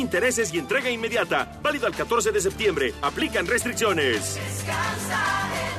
sin intereses y entrega inmediata. Válido al 14 de septiembre. Aplican restricciones. Descansa en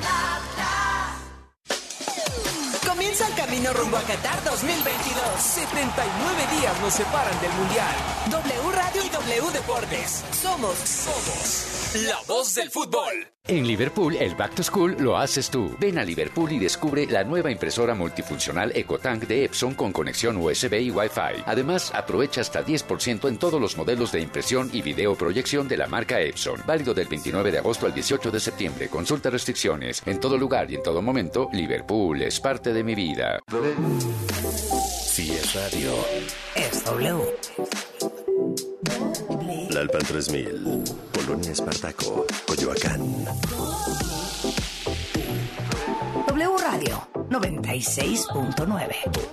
Atlas. Comienza el camino rumbo a Qatar 2022. 79 días nos separan del Mundial. W Radio y W Deportes. Somos la voz del fútbol. En Liverpool, el Back to School lo haces tú. Ven a Liverpool y descubre la nueva impresora multifuncional EcoTank de Epson con conexión USB y Wi-Fi. Además, aprovecha hasta 10% en todos los modelos de impresión y videoproyección de la marca Epson. Válido del 29 de agosto al 18 de septiembre. Consulta restricciones. En todo lugar y en todo momento, Liverpool es parte de mi vida. Si es radio, es W. La Alpan 3000, Polonia Espartaco, Coyoacán. W Radio 96.9.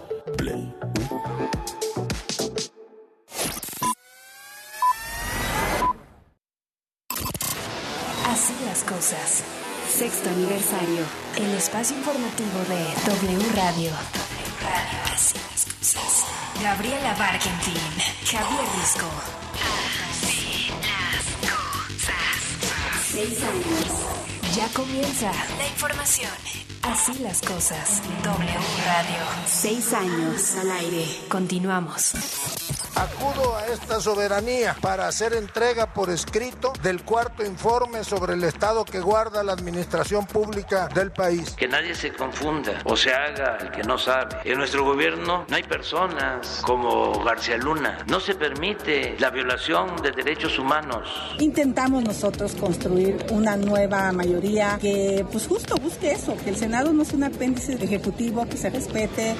Así las cosas. Sexto aniversario. El espacio informativo de W Radio. Así las cosas. Gabriela Barkentin, Javier Risco. Así las cosas. 6 años. Ya comienza la información. Así las cosas. W Radio. 6 años al aire. Continuamos. Acudo a esta soberanía para hacer entrega por escrito del cuarto informe sobre el estado que guarda la administración pública del país. Que nadie se confunda o se haga el que no sabe. En nuestro gobierno no hay personas como García Luna. No se permite la violación de derechos humanos. Intentamos nosotros construir una nueva mayoría que pues justo busque eso, que el Senado no sea un apéndice ejecutivo, que se respete.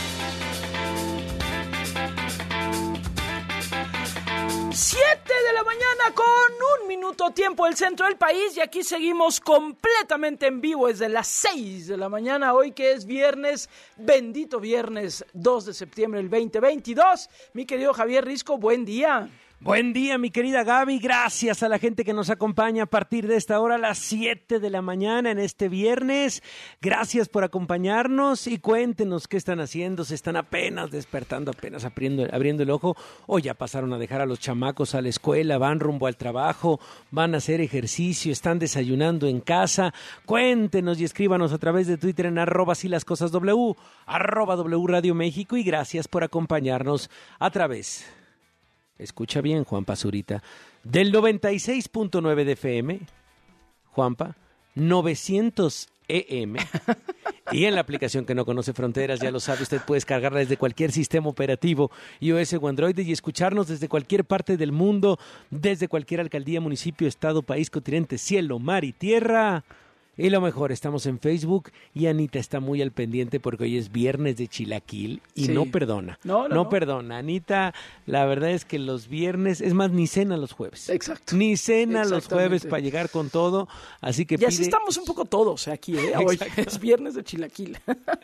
7 de la mañana con 1 minuto tiempo del centro del país y aquí seguimos completamente en vivo desde las 6 de la mañana, hoy que es viernes, bendito viernes 2 de septiembre del 2022. Mi querido Javier Risco, buen día. Buen día, mi querida Gaby. Gracias a la gente que nos acompaña a partir de esta hora, a las 7 de la mañana en este viernes. Gracias por acompañarnos y cuéntenos qué están haciendo. Se están apenas despertando, apenas abriendo el ojo. O ya pasaron a dejar a los chamacos a la escuela, van rumbo al trabajo, van a hacer ejercicio, están desayunando en casa. Cuéntenos y escríbanos a través de Twitter en @silascosasw, @W Radio México, y gracias por acompañarnos a través... Escucha bien, Juanpa Zurita, del 96.9 de FM, Juanpa, 900 EM, y en la aplicación que no conoce fronteras, ya lo sabe, usted puede descargarla desde cualquier sistema operativo, iOS o Android, y escucharnos desde cualquier parte del mundo, desde cualquier alcaldía, municipio, estado, país, continente, cielo, mar y tierra. Y lo mejor, estamos en Facebook y Anita está muy al pendiente porque hoy es viernes de chilaquil y sí. No perdona. No perdona. Anita, la verdad es que los viernes, es más, ni cena los jueves. Exacto. Ni cena los jueves para llegar con todo. Así que ya sí estamos un poco todos aquí, hoy es viernes de chilaquil.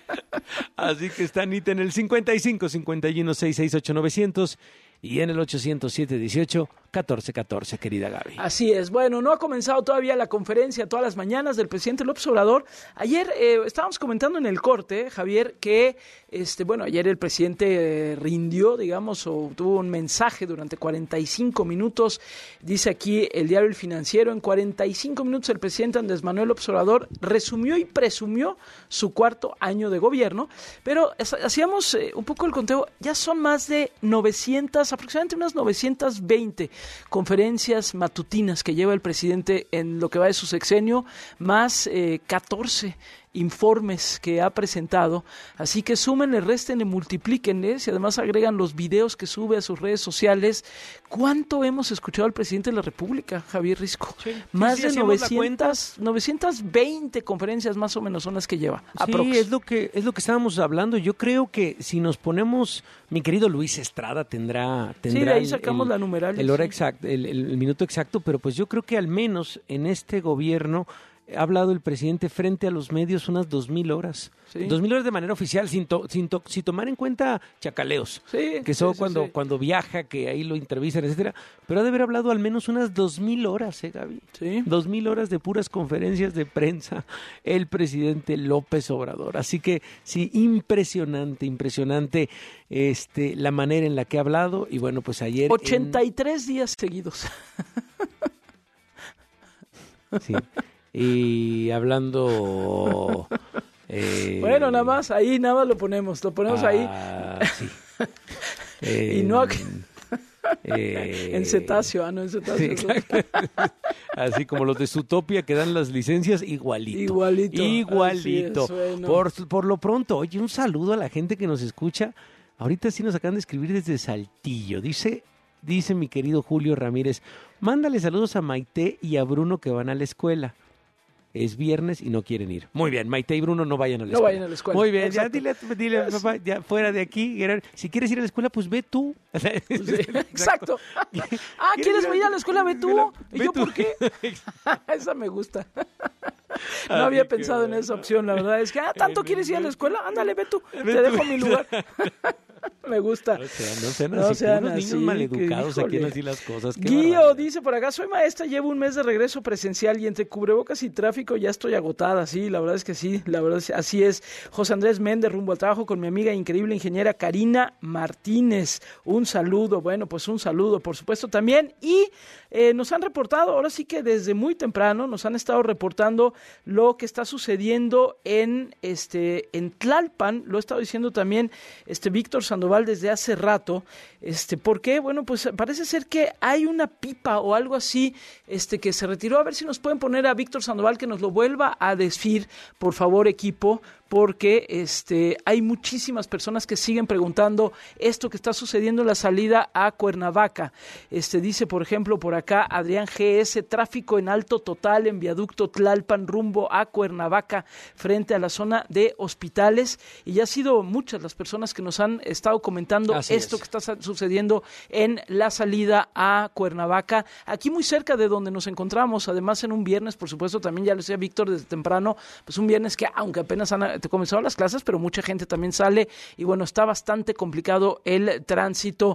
Así que está Anita en el 55 51 668 900 y en el 807-18-1414, querida Gaby. Así es. Bueno, no ha comenzado todavía la conferencia todas las mañanas del presidente López Obrador. Ayer estábamos comentando en el corte, Javier, que ayer el presidente rindió, digamos, o tuvo un mensaje durante 45 minutos. Dice aquí el diario El Financiero, en 45 minutos el presidente Andrés Manuel López Obrador resumió y presumió su cuarto año de gobierno, pero hacíamos un poco el conteo, ya son más de 900, aproximadamente unas 920 conferencias matutinas que lleva el presidente en lo que va de su sexenio, más 14 informes que ha presentado, así que súmenle, réstenle, multiplíquenle, y además agregan los videos que sube a sus redes sociales. ¿Cuánto hemos escuchado al presidente de la República, Javier Risco? Sí, más de 920 conferencias más o menos son las que lleva. Sí, es lo que estábamos hablando. Yo creo que si nos ponemos, mi querido Luis Estrada tendrá sí, de ahí sacamos la numeralia, el hora exacto, el minuto exacto, pero pues yo creo que al menos en este gobierno ha hablado el presidente frente a los medios unas 2,000 horas. Sí. 2,000 horas de manera oficial, sin tomar en cuenta chacaleos, Sí, que son sí, cuando viaja, que ahí lo entrevistan, etcétera. Pero ha de haber hablado al menos unas 2,000 horas, Gaby. Sí. 2,000 horas de puras conferencias de prensa el presidente López Obrador. Así que sí, impresionante la manera en la que ha hablado. Y bueno, pues ayer... 83 días seguidos. Sí. Y hablando... Bueno, nada más lo ponemos ahí. Sí. Y no en cetáceo, no en cetáceo. Sí, así como los de Zootopia que dan las licencias, igualito. Así es, bueno. Por lo pronto, oye, un saludo a la gente que nos escucha. Ahorita sí nos acaban de escribir desde Saltillo. Dice mi querido Julio Ramírez, mándale saludos a Maite y a Bruno que van a la escuela. Es viernes y no quieren ir. Muy bien, Maite y Bruno no vayan a la escuela. No vayan a la escuela. Muy bien, Exacto. ya dile papá, ya fuera de aquí. Si quieres ir a la escuela, pues ve tú. Sí, exacto. ¿Quieres ir a la escuela? Ve tú. ¿Y yo por qué? Esa me gusta. No había pensado en esa opción, la verdad. Es que, ¿tanto quieres ir a la escuela? Ándale, ve tú. Te dejo mi lugar. Me gusta. No sean así, niños maleducados aquí en así las cosas. Guío dice por acá, soy maestra, llevo un mes de regreso presencial y entre cubrebocas y tráfico ya estoy agotada. Sí, la verdad es que sí, la verdad es, así es. José Andrés Méndez, rumbo al trabajo con mi amiga increíble ingeniera Karina Martínez. Un saludo, bueno, pues un saludo, por supuesto, también. Y nos han reportado, ahora sí que desde muy temprano, nos han estado reportando lo que está sucediendo en Tlalpan. Lo ha estado diciendo también Víctor Sandoval desde hace rato. ¿Por qué? Bueno, pues parece ser que hay una pipa o algo así que se retiró. A ver si nos pueden poner a Víctor Sandoval que nos lo vuelva a decir, por favor, equipo, porque hay muchísimas personas que siguen preguntando esto que está sucediendo en la salida a Cuernavaca. Dice, por ejemplo, por acá Adrián GS, tráfico en alto total en viaducto Tlalpan rumbo a Cuernavaca frente a la zona de hospitales, y ya han sido muchas las personas que nos han estado comentando que está sucediendo en la salida a Cuernavaca, aquí muy cerca de donde nos encontramos, además en un viernes, por supuesto, también ya lo decía Víctor desde temprano, pues un viernes que aunque apenas han comenzado las clases, pero mucha gente también sale y bueno, está bastante complicado el tránsito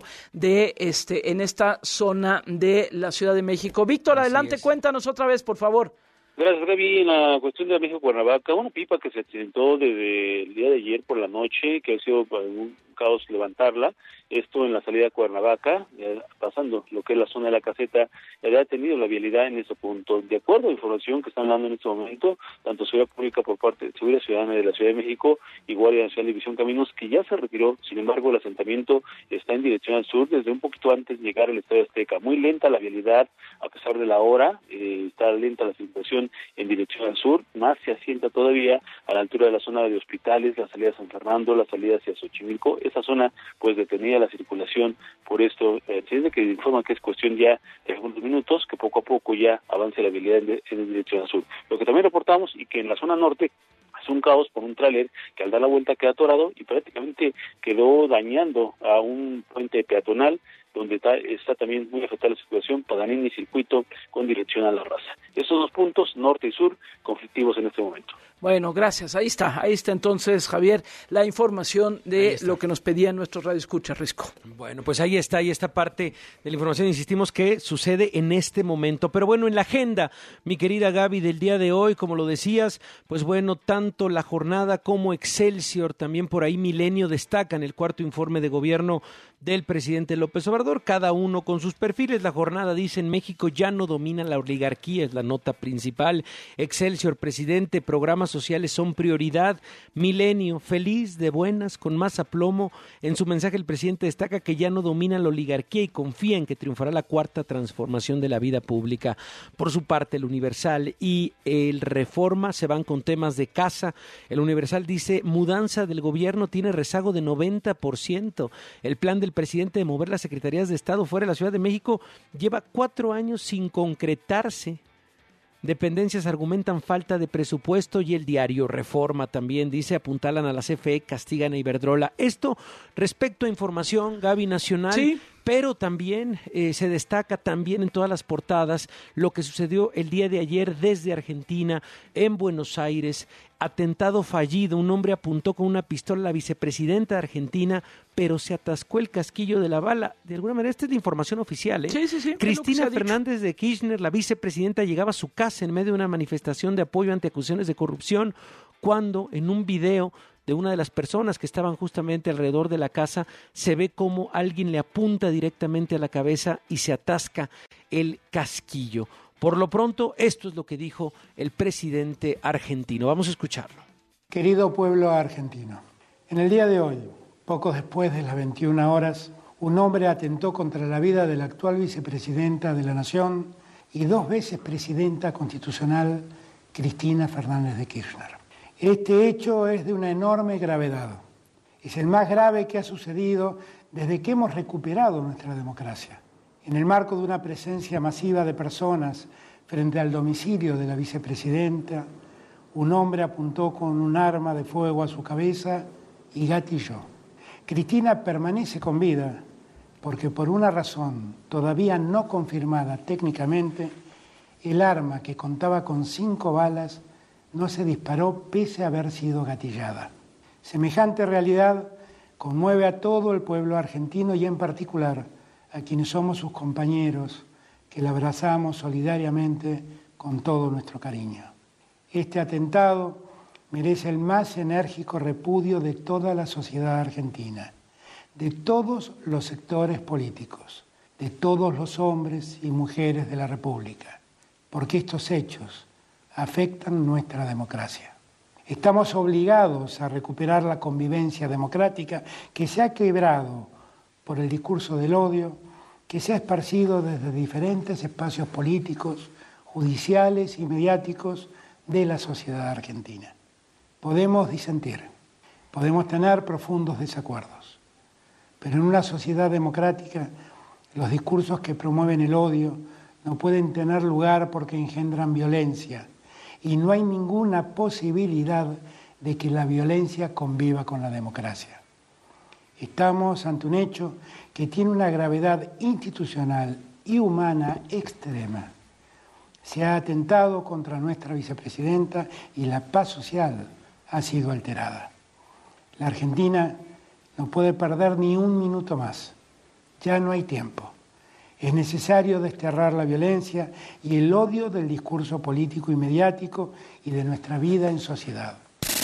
en esta zona de la Ciudad de México. Víctor, adelante, cuéntanos otra vez, por favor. Gracias, Gaby. En la cuestión de México-Cuernavaca, una pipa que se accidentó desde el día de ayer por la noche, que ha sido un caos levantarla, esto en la salida a Cuernavaca, pasando lo que es la zona de la caseta, ya ha tenido la vialidad en ese punto. De acuerdo a la información que están dando en este momento, tanto Seguridad Pública por parte de Seguridad Ciudadana de la Ciudad de México y Guardia Nacional División Caminos, que ya se retiró, sin embargo el asentamiento está en dirección al sur, desde un poquito antes de llegar al Estadio Azteca. Muy lenta la vialidad, a pesar de la hora, está lenta la circulación en dirección al sur, más se asienta todavía a la altura de la zona de hospitales, la salida a San Fernando, la salida hacia Xochimilco, esa zona pues detenida la circulación por esto, se dice que informa que es cuestión ya de algunos minutos, que poco a poco ya avance la vialidad en dirección al sur. Lo que también reportamos y que en la zona norte es un caos por un tráiler que al dar la vuelta queda atorado y prácticamente quedó dañando a un puente peatonal donde está también muy afectada la situación, Paganini Circuito con dirección a La Raza. Esos dos puntos, norte y sur, conflictivos en este momento. Bueno, gracias. Ahí está entonces, Javier, la información de lo que nos pedían nuestros radioescuchas, Risco. Bueno, pues ahí está parte de la información, insistimos, que sucede en este momento. Pero bueno, en la agenda, mi querida Gaby, del día de hoy, como lo decías, pues bueno, tanto La Jornada como Excelsior, también por ahí Milenio, destacan el cuarto informe de gobierno del presidente López Obrador, cada uno con sus perfiles. La Jornada dice: en México ya no domina la oligarquía, es la nota principal. Excelsior, presidente, programas sociales son prioridad. Milenio, feliz, de buenas, con más aplomo. En su mensaje el presidente destaca que ya no domina la oligarquía y confía en que triunfará la cuarta transformación de la vida pública. Por su parte, el Universal y el Reforma se van con temas de casa. El Universal dice: mudanza del gobierno tiene rezago de 90%. El plan del presidente de mover las secretarías de Estado fuera de la Ciudad de México lleva 4 años sin concretarse. Dependencias argumentan falta de presupuesto y el diario Reforma también dice: apuntalan a la CFE, castigan a Iberdrola. Esto respecto a información, Gaby, nacional, pero también se destaca también en todas las portadas lo que sucedió el día de ayer desde Argentina, en Buenos Aires. Atentado fallido, un hombre apuntó con una pistola a la vicepresidenta de Argentina, pero se atascó el casquillo de la bala. De alguna manera, esta es la información oficial, ¿eh? Sí. Cristina Fernández de Kirchner, la vicepresidenta, llegaba a su casa en medio de una manifestación de apoyo ante acusaciones de corrupción, cuando en un video de una de las personas que estaban justamente alrededor de la casa, se ve como alguien le apunta directamente a la cabeza y se atasca el casquillo. Por lo pronto, esto es lo que dijo el presidente argentino. Vamos a escucharlo. Querido pueblo argentino, en el día de hoy, poco después de las 21 horas, un hombre atentó contra la vida de la actual vicepresidenta de la Nación y 2 veces presidenta constitucional, Cristina Fernández de Kirchner. Este hecho es de una enorme gravedad. Es el más grave que ha sucedido desde que hemos recuperado nuestra democracia. En el marco de una presencia masiva de personas frente al domicilio de la vicepresidenta, un hombre apuntó con un arma de fuego a su cabeza y gatilló. Cristina permanece con vida porque por una razón todavía no confirmada técnicamente, el arma, que contaba con 5 balas, no se disparó pese a haber sido gatillada. Semejante realidad conmueve a todo el pueblo argentino y en particular a quienes somos sus compañeros, que la abrazamos solidariamente con todo nuestro cariño. Este atentado merece el más enérgico repudio de toda la sociedad argentina, de todos los sectores políticos, de todos los hombres y mujeres de la República, porque estos hechos afectan nuestra democracia. Estamos obligados a recuperar la convivencia democrática que se ha quebrado por el discurso del odio, que se ha esparcido desde diferentes espacios políticos, judiciales y mediáticos de la sociedad argentina. Podemos disentir, podemos tener profundos desacuerdos, pero en una sociedad democrática los discursos que promueven el odio no pueden tener lugar porque engendran violencia y no hay ninguna posibilidad de que la violencia conviva con la democracia. Estamos ante un hecho que tiene una gravedad institucional y humana extrema. Se ha atentado contra nuestra vicepresidenta y la paz social ha sido alterada. La Argentina no puede perder ni un minuto más. Ya no hay tiempo. Es necesario desterrar la violencia y el odio del discurso político y mediático y de nuestra vida en sociedad.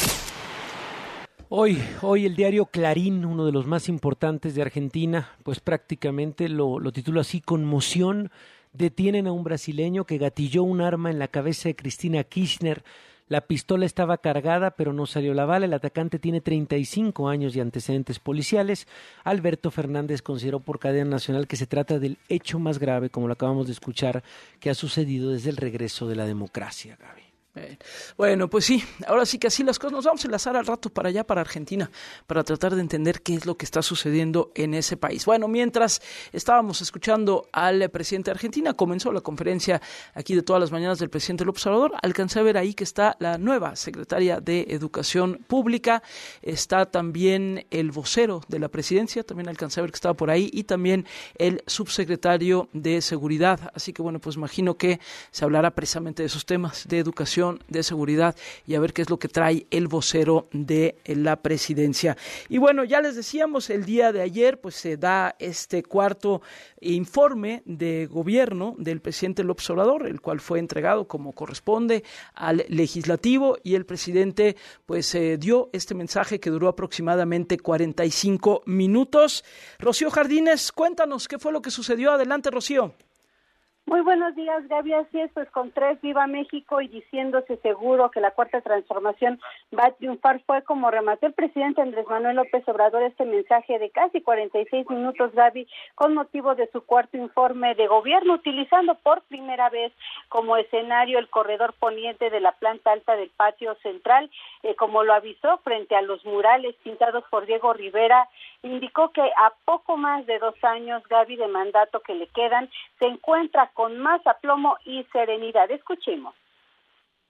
Hoy el diario Clarín, uno de los más importantes de Argentina, pues prácticamente lo titula así: conmoción, detienen a un brasileño que gatilló un arma en la cabeza de Cristina Kirchner. La pistola estaba cargada, pero no salió la bala. El atacante tiene 35 años y antecedentes policiales. Alberto Fernández consideró por cadena nacional que se trata del hecho más grave, como lo acabamos de escuchar, que ha sucedido desde el regreso de la democracia, Gaby. Bueno, pues sí, ahora sí que así las cosas. Nos vamos a enlazar al rato para allá, para Argentina, para tratar de entender qué es lo que está sucediendo en ese país. Bueno, mientras estábamos escuchando al presidente de Argentina, comenzó la conferencia aquí de todas las mañanas del presidente López Obrador. Alcancé a ver ahí que está la nueva secretaria de Educación Pública, está también el vocero de la presidencia, también alcancé a ver que estaba por ahí, y también el subsecretario de Seguridad. Así que bueno, pues imagino que se hablará precisamente de esos temas de educación, de seguridad, y a ver qué es lo que trae el vocero de la presidencia. Y bueno, ya les decíamos, el día de ayer pues se da este cuarto informe de gobierno del presidente López Obrador, el cual fue entregado como corresponde al legislativo, y el presidente pues dio este mensaje que duró aproximadamente 45 minutos. Rocío Jardines, cuéntanos qué fue lo que sucedió. Adelante, Rocío. Muy buenos días, Gaby. Así es, pues con 3 viva México y diciéndose seguro que la cuarta transformación va a triunfar, fue como remató el presidente Andrés Manuel López Obrador este mensaje de casi 46 minutos, Gaby, con motivo de su cuarto informe de gobierno, utilizando por primera vez como escenario el corredor poniente de la planta alta del patio central, como lo avisó frente a los murales pintados por Diego Rivera. Indicó que a poco más de 2 años, Gaby, de mandato que le quedan, se encuentra con más aplomo y serenidad. Escuchemos.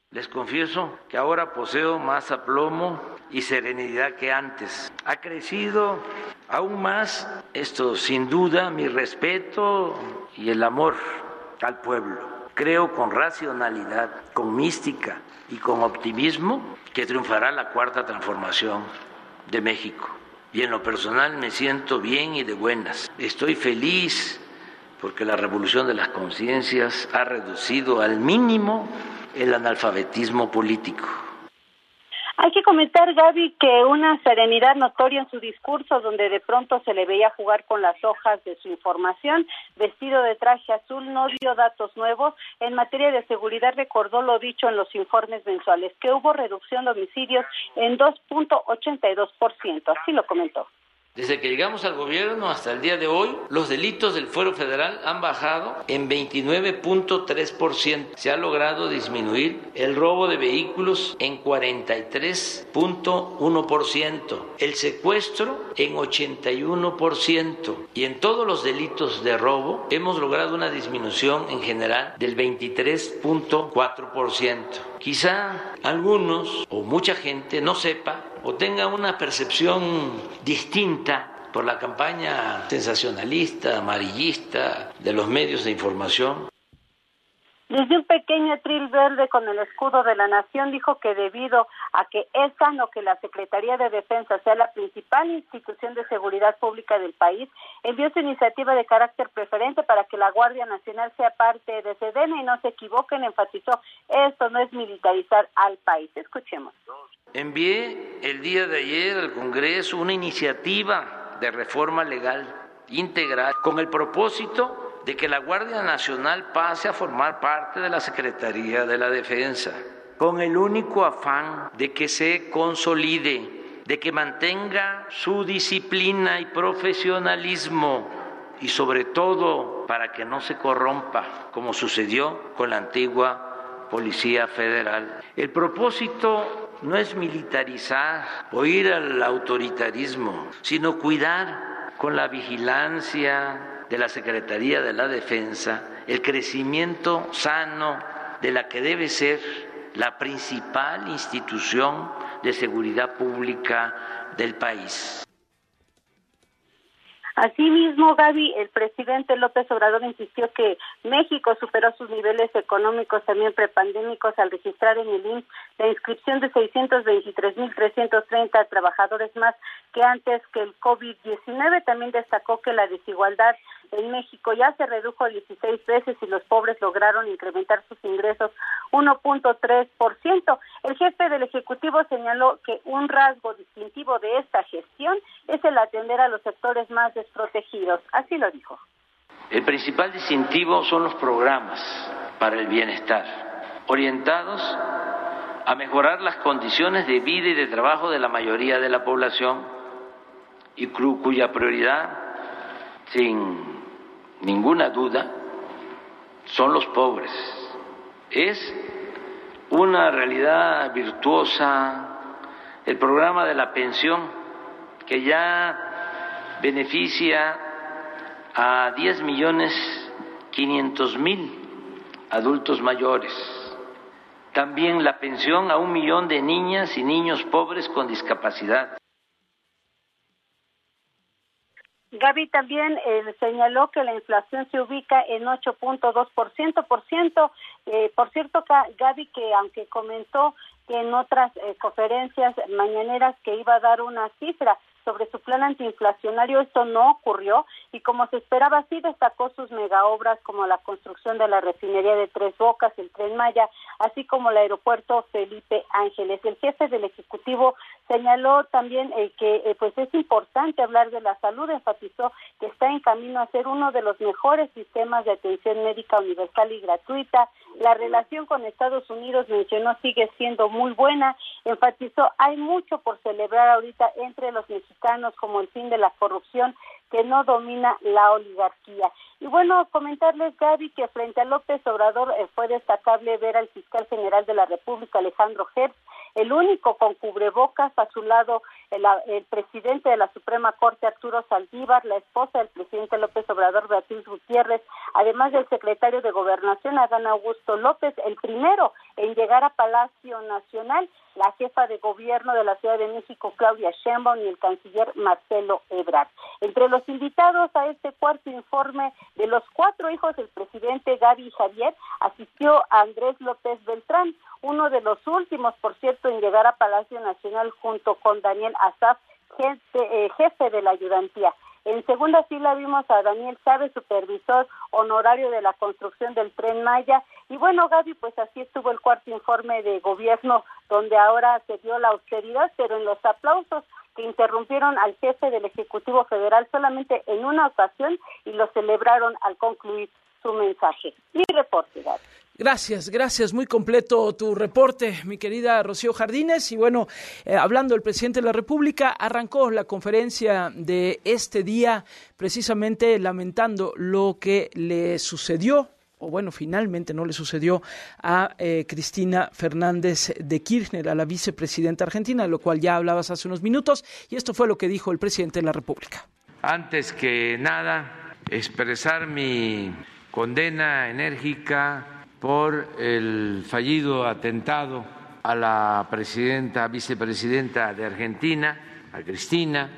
Les confieso que ahora poseo más aplomo y serenidad que antes. Ha crecido aún más, esto sin duda, mi respeto y el amor al pueblo. Creo con racionalidad, con mística y con optimismo que triunfará la cuarta transformación de México. Y en lo personal me siento bien y de buenas. Estoy feliz porque la revolución de las conciencias ha reducido al mínimo el analfabetismo político. Hay que comentar, Gaby, que una serenidad notoria en su discurso, donde de pronto se le veía jugar con las hojas de su información, vestido de traje azul, no dio datos nuevos. En materia de seguridad recordó lo dicho en los informes mensuales, que hubo reducción de homicidios en 2.82%, así lo comentó. Desde que llegamos al gobierno hasta el día de hoy, los delitos del Fuero Federal han bajado en 29.3%. Se ha logrado disminuir el robo de vehículos en 43.1%, el secuestro en 81%, y en todos los delitos de robo hemos logrado una disminución en general del 23.4%. Quizá algunos o mucha gente no sepa o tenga una percepción distinta por la campaña sensacionalista, amarillista de los medios de información. Desde un pequeño atril verde con el escudo de la nación, dijo que debido a que es sano que la Secretaría de Defensa sea la principal institución de seguridad pública del país, envió su iniciativa de carácter preferente para que la Guardia Nacional sea parte de Sedena y no se equivoquen, enfatizó, esto no es militarizar al país. Escuchemos. Envié el día de ayer al Congreso una iniciativa de reforma legal integral con el propósito de que la Guardia Nacional pase a formar parte de la Secretaría de la Defensa, con el único afán de que se consolide, de que mantenga su disciplina y profesionalismo, y sobre todo para que no se corrompa, como sucedió con la antigua Policía Federal. El propósito no es militarizar o ir al autoritarismo, sino cuidar con la vigilancia de la Secretaría de la Defensa el crecimiento sano de la que debe ser la principal institución de seguridad pública del país. Asimismo, Gaby, el presidente López Obrador insistió que México superó sus niveles económicos también prepandémicos al registrar en el IMSS la inscripción de 623.330 trabajadores más que antes que el COVID-19. También destacó que la desigualdad en México ya se redujo 16 veces y los pobres lograron incrementar sus ingresos 1.3%. El jefe del Ejecutivo señaló que un rasgo distintivo de esta gestión es el atender a los sectores más desprotegidos. Así lo dijo. El principal distintivo son los programas para el bienestar, orientados a mejorar las condiciones de vida y de trabajo de la mayoría de la población y cuya prioridad, sin ninguna duda, son los pobres. Es una realidad virtuosa el programa de la pensión, que ya beneficia a 10.500.000 adultos mayores. También la pensión a 1 millón de niñas y niños pobres con discapacidad. Gaby también señaló que la inflación se ubica en 8.2%. Por cierto, Gaby, que aunque comentó que en otras conferencias mañaneras que iba a dar una cifra sobre su plan antiinflacionario, esto no ocurrió, y como se esperaba, sí destacó sus megaobras como la construcción de la refinería de Tres Bocas, el Tren Maya, así como el aeropuerto Felipe Ángeles. El jefe del Ejecutivo señaló también que pues es importante hablar de la salud, enfatizó que está en camino a ser uno de los mejores sistemas de atención médica universal y gratuita. La relación con Estados Unidos, mencionó, sigue siendo muy buena. Enfatizó, hay mucho por celebrar ahorita entre los mexicanos, como el fin de la corrupción que no domina la oligarquía. Y bueno, comentarles, Gaby, que frente a López Obrador fue destacable ver al fiscal general de la República, Alejandro Hertz, el único con cubrebocas. A su lado el presidente de la Suprema Corte, Arturo Saldívar, la esposa del presidente López Obrador, Beatriz Gutiérrez, además del secretario de Gobernación, Adán Augusto López, el primero en llegar a Palacio Nacional la jefa de gobierno de la Ciudad de México, Claudia Sheinbaum, y el canciller Marcelo Ebrard. Entre los invitados a este cuarto informe de los 4 hijos del presidente, Gaby y Javier, asistió a Andrés López Beltrán, uno de los últimos, por cierto, en llegar a Palacio Nacional junto con Daniel Asaf, jefe de la ayudantía. En segunda fila vimos a Daniel Chávez, supervisor honorario de la construcción del Tren Maya. Y bueno, Gaby, pues así estuvo el cuarto informe de gobierno, donde ahora se dio la austeridad, pero en los aplausos que interrumpieron al jefe del Ejecutivo Federal solamente en una ocasión y lo celebraron al concluir su mensaje. Mi reporte, Gaby. Gracias, muy completo tu reporte, mi querida Rocío Jardines. Y bueno, hablando del presidente de la República, arrancó la conferencia de este día precisamente lamentando lo que le sucedió, o bueno, finalmente no le sucedió a Cristina Fernández de Kirchner, a la vicepresidenta argentina, de lo cual ya hablabas hace unos minutos, y esto fue lo que dijo el presidente de la República. Antes que nada, expresar mi condena enérgica por el fallido atentado a la vicepresidenta de Argentina, a Cristina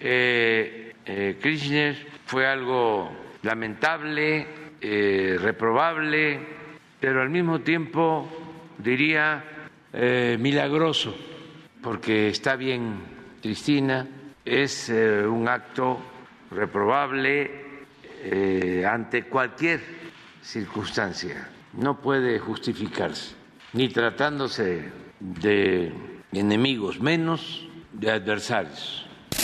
Kirchner. Fue algo lamentable, reprobable, pero al mismo tiempo diría milagroso, porque está bien Cristina, es un acto reprobable ante cualquier circunstancia. No puede justificarse, ni tratándose de enemigos, menos de adversarios.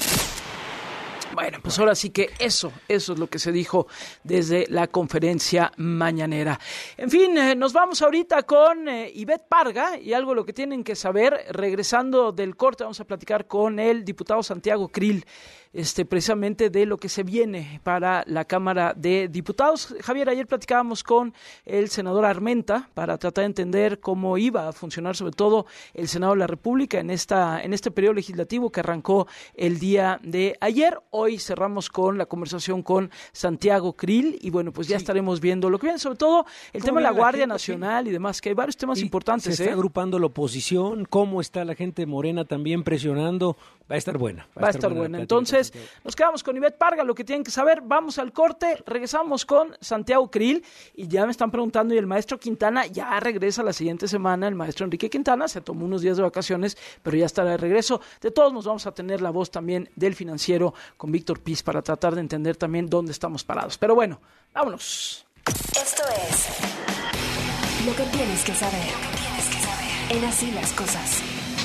Bueno, pues ahora sí que eso es lo que se dijo desde la conferencia mañanera. En fin, nos vamos ahorita con Ivette Parga y algo lo que tienen que saber. Regresando del corte, vamos a platicar con el diputado Santiago Krill, precisamente de lo que se viene para la Cámara de Diputados. Javier, ayer platicábamos con el senador Armenta para tratar de entender cómo iba a funcionar sobre todo el Senado de la República en este periodo legislativo que arrancó el día de ayer. Hoy cerramos con la conversación con Santiago Krill y bueno, pues ya estaremos viendo lo que viene, sobre todo el tema de la Guardia Nacional y demás, que hay varios temas importantes. Se está agrupando la oposición, cómo está la gente morena también presionando. Va a estar buena. Va a estar buena. Entonces, nos quedamos con Ivette Parga, lo que tienen que saber. Vamos al corte, regresamos con Santiago Krill y ya me están preguntando, y el maestro Quintana ya regresa la siguiente semana. El maestro Enrique Quintana se tomó unos días de vacaciones, pero ya estará de regreso. De todos nos vamos a tener la voz también del Financiero con Víctor Piz para tratar de entender también dónde estamos parados. Pero bueno, vámonos. Esto es lo que tienes que saber. En Así las Cosas.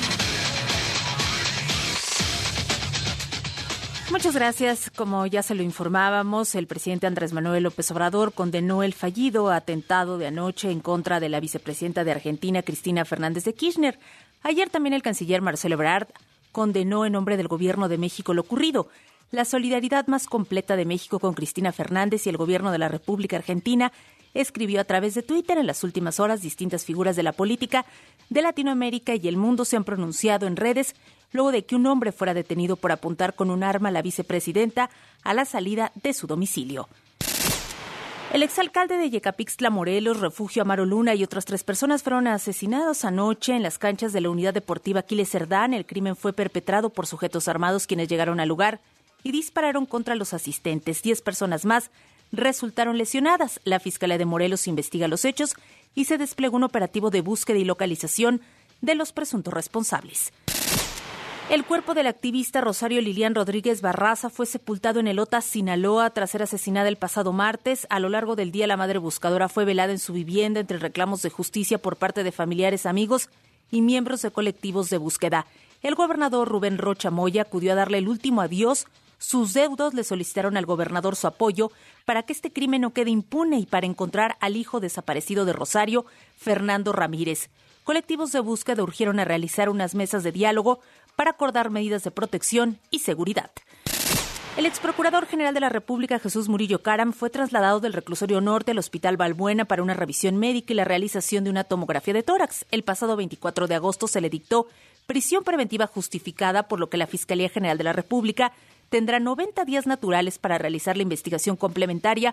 Muchas gracias. Como ya se lo informábamos, el presidente Andrés Manuel López Obrador condenó el fallido atentado de anoche en contra de la vicepresidenta de Argentina, Cristina Fernández de Kirchner. Ayer también el canciller Marcelo Ebrard condenó en nombre del gobierno de México lo ocurrido. La solidaridad más completa de México con Cristina Fernández y el gobierno de la República Argentina, escribió a través de Twitter. En las últimas horas, distintas figuras de la política de Latinoamérica y el mundo se han pronunciado en redes luego de que un hombre fuera detenido por apuntar con un arma a la vicepresidenta a la salida de su domicilio. El exalcalde de Yecapixtla, Morelos, Refugio Amaro Luna, y otras 3 personas fueron asesinados anoche en las canchas de la Unidad Deportiva Aquiles Cerdán. El crimen fue perpetrado por sujetos armados quienes llegaron al lugar y dispararon contra los asistentes. 10 personas más resultaron lesionadas. La Fiscalía de Morelos investiga los hechos y se desplegó un operativo de búsqueda y localización de los presuntos responsables. El cuerpo del activista Rosario Lilian Rodríguez Barraza fue sepultado en Elota, Sinaloa, tras ser asesinada el pasado martes. A lo largo del día, la madre buscadora fue velada en su vivienda entre reclamos de justicia por parte de familiares, amigos y miembros de colectivos de búsqueda. El gobernador Rubén Rocha Moya acudió a darle el último adiós. Sus deudos le solicitaron al gobernador su apoyo para que este crimen no quede impune y para encontrar al hijo desaparecido de Rosario, Fernando Ramírez. Colectivos de búsqueda urgieron a realizar unas mesas de diálogo para acordar medidas de protección y seguridad. El exprocurador general de la República, Jesús Murillo Caram, fue trasladado del reclusorio norte al Hospital Balbuena para una revisión médica y la realización de una tomografía de tórax. El pasado 24 de agosto se le dictó prisión preventiva justificada, por lo que la Fiscalía General de la República tendrá 90 días naturales para realizar la investigación complementaria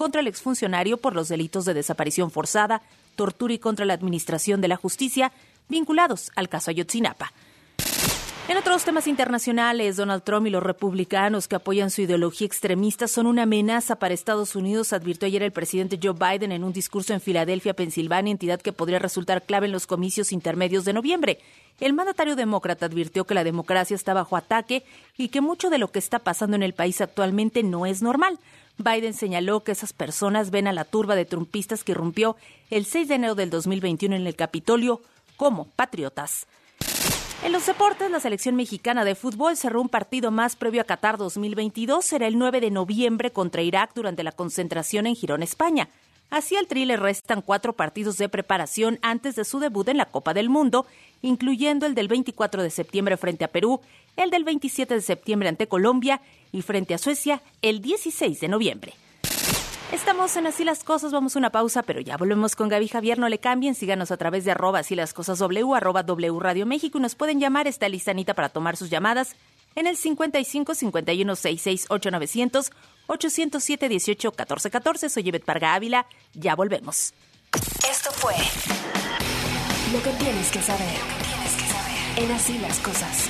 contra el exfuncionario por los delitos de desaparición forzada, tortura y contra la administración de la justicia vinculados al caso Ayotzinapa. En otros temas internacionales, Donald Trump y los republicanos que apoyan su ideología extremista son una amenaza para Estados Unidos, advirtió ayer el presidente Joe Biden en un discurso en Filadelfia, Pensilvania, entidad que podría resultar clave en los comicios intermedios de noviembre. El mandatario demócrata advirtió que la democracia está bajo ataque y que mucho de lo que está pasando en el país actualmente no es normal. Biden señaló que esas personas ven a la turba de trumpistas que irrumpió el 6 de enero del 2021 en el Capitolio como patriotas. En los deportes, la selección mexicana de fútbol cerró un partido más previo a Qatar 2022. Será el 9 de noviembre contra Irak durante la concentración en Girona, España. Así al Tri le restan 4 partidos de preparación antes de su debut en la Copa del Mundo, incluyendo el del 24 de septiembre frente a Perú, el del 27 de septiembre ante Colombia y frente a Suecia el 16 de noviembre. Estamos en Así las Cosas, vamos a una pausa, pero ya volvemos con Gaby Javier, no le cambien, síganos a través de @asílascosasw, @W Radio México, y nos pueden llamar, está lista Anita para tomar sus llamadas en el 55 51 66 8900 807 18 14 14. Soy Yvette Parga Ávila, ya volvemos. Esto fue Lo que tienes que saber en Así las Cosas.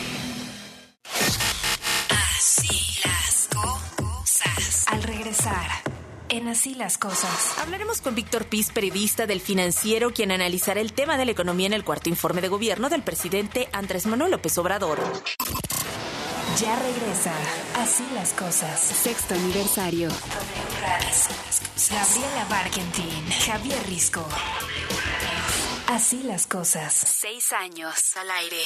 Así las cosas. Al regresar en Así las Cosas, hablaremos con Víctor Piz, periodista del Financiero, quien analizará el tema de la economía en el cuarto informe de gobierno del presidente Andrés Manuel López Obrador. Ya regresa Así las Cosas. Sexto aniversario. Gabriela Barkentin, Javier Risco. Así las Cosas. 6 años al aire.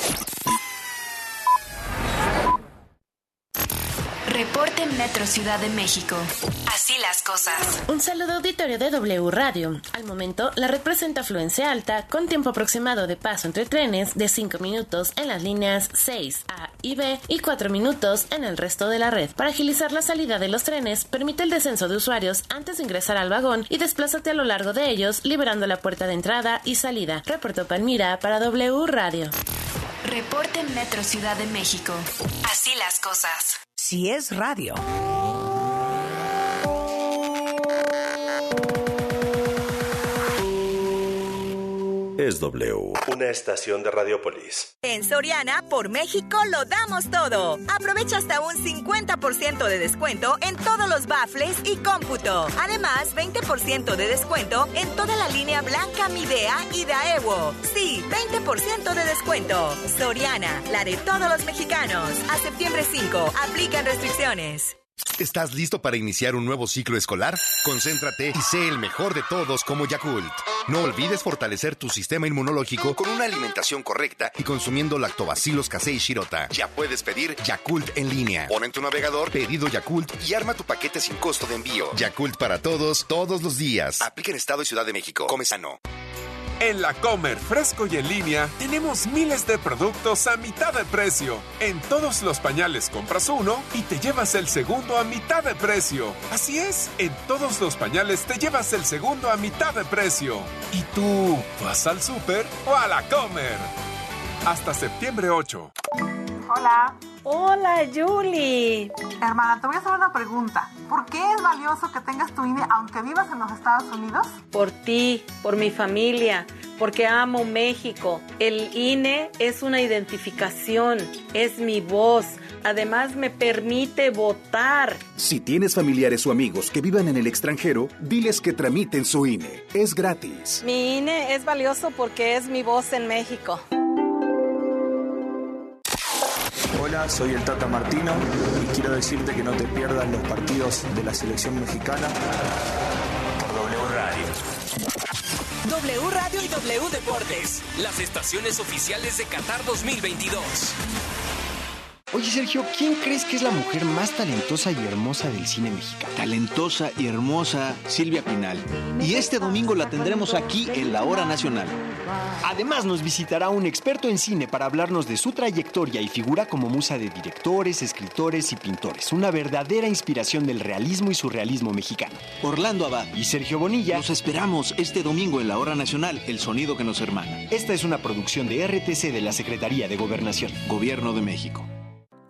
Reporte Metro Ciudad de México. Así las cosas. Un saludo auditorio de W Radio. Al momento, la red presenta afluencia alta con tiempo aproximado de paso entre trenes de 5 minutos en las líneas 6, A y B y 4 minutos en el resto de la red. Para agilizar la salida de los trenes, permite el descenso de usuarios antes de ingresar al vagón y desplázate a lo largo de ellos, liberando la puerta de entrada y salida. Reportó Palmira para W Radio. Reporte Metro Ciudad de México. Así las cosas. Si es radio. Es W, una estación de Radiopolis. En Soriana, por México, lo damos todo. Aprovecha hasta un 50% de descuento en todos los bafles y cómputo. Además, 20% de descuento en toda la línea blanca Midea y Daewoo. Sí, 20% de descuento. Soriana, la de todos los mexicanos. A septiembre 5, aplican restricciones. ¿Estás listo para iniciar un nuevo ciclo escolar? Concéntrate y sé el mejor de todos como Yakult. No olvides fortalecer tu sistema inmunológico con una alimentación correcta y consumiendo Lactobacillus casei shirota. Ya puedes pedir Yakult en línea. Pon en tu navegador Pedido Yakult y arma tu paquete sin costo de envío. Yakult para todos, todos los días. Aplica en Estado y Ciudad de México. Come sano. En La Comer, fresco y en línea, tenemos miles de productos a mitad de precio. En todos los pañales compras uno y te llevas el segundo a mitad de precio. Así es, en todos los pañales te llevas el segundo a mitad de precio. ¿Y tú, vas al súper o a La Comer? Hasta septiembre 8. Hola. Hola, Julie. Hermana, te voy a hacer una pregunta. ¿Por qué es valioso que tengas tu INE aunque vivas en los Estados Unidos? Por ti, por mi familia, porque amo México. El INE es una identificación, es mi voz. Además, me permite votar. Si tienes familiares o amigos que vivan en el extranjero, diles que tramiten su INE. Es gratis. Mi INE es valioso porque es mi voz en México. Hola, soy el Tata Martino y quiero decirte que no te pierdas los partidos de la selección mexicana por W Radio. W Radio y W Deportes, las estaciones oficiales de Qatar 2022. Oye, Sergio, ¿quién crees que es la mujer más talentosa y hermosa del cine mexicano? Talentosa y hermosa, Silvia Pinal. Y este domingo la tendremos aquí en la Hora Nacional. Además, nos visitará un experto en cine para hablarnos de su trayectoria y figura como musa de directores, escritores y pintores. Una verdadera inspiración del realismo y surrealismo mexicano. Orlando Abad y Sergio Bonilla. Los esperamos este domingo en la Hora Nacional, el sonido que nos hermana. Esta es una producción de RTC de la Secretaría de Gobernación. Gobierno de México.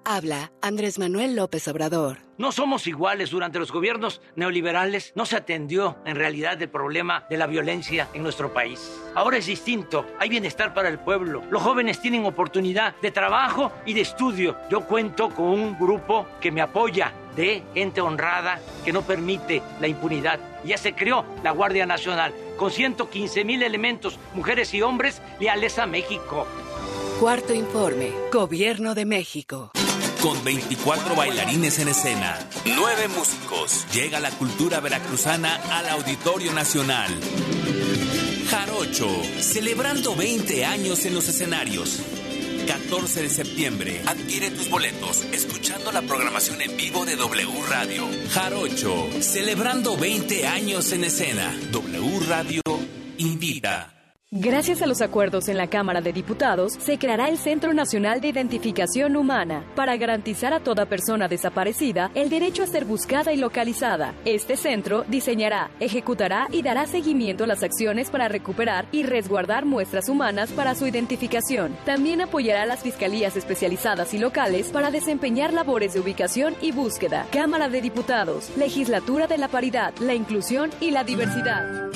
Habla Andrés Manuel López Obrador. No somos iguales. Durante los gobiernos neoliberales no se atendió en realidad el problema de la violencia en nuestro país. Ahora es distinto. Hay bienestar para el pueblo. Los jóvenes tienen oportunidad de trabajo y de estudio. Yo cuento con un grupo que me apoya, de gente honrada que no permite la impunidad. Ya se creó la Guardia Nacional con 115,000 elementos, mujeres y hombres leales a México. Cuarto informe, Gobierno de México. Con 24 bailarines en escena, 9 músicos, llega la cultura veracruzana al Auditorio Nacional. Jarocho, celebrando 20 años en los escenarios. 14 de septiembre, adquiere tus boletos escuchando la programación en vivo de W Radio. Jarocho, celebrando 20 años en escena. W Radio invita. Gracias a los acuerdos en la Cámara de Diputados, se creará el Centro Nacional de Identificación Humana para garantizar a toda persona desaparecida el derecho a ser buscada y localizada. Este centro diseñará, ejecutará y dará seguimiento a las acciones para recuperar y resguardar muestras humanas para su identificación. También apoyará a las fiscalías especializadas y locales para desempeñar labores de ubicación y búsqueda. Cámara de Diputados, Legislatura de la Paridad, la Inclusión y la Diversidad.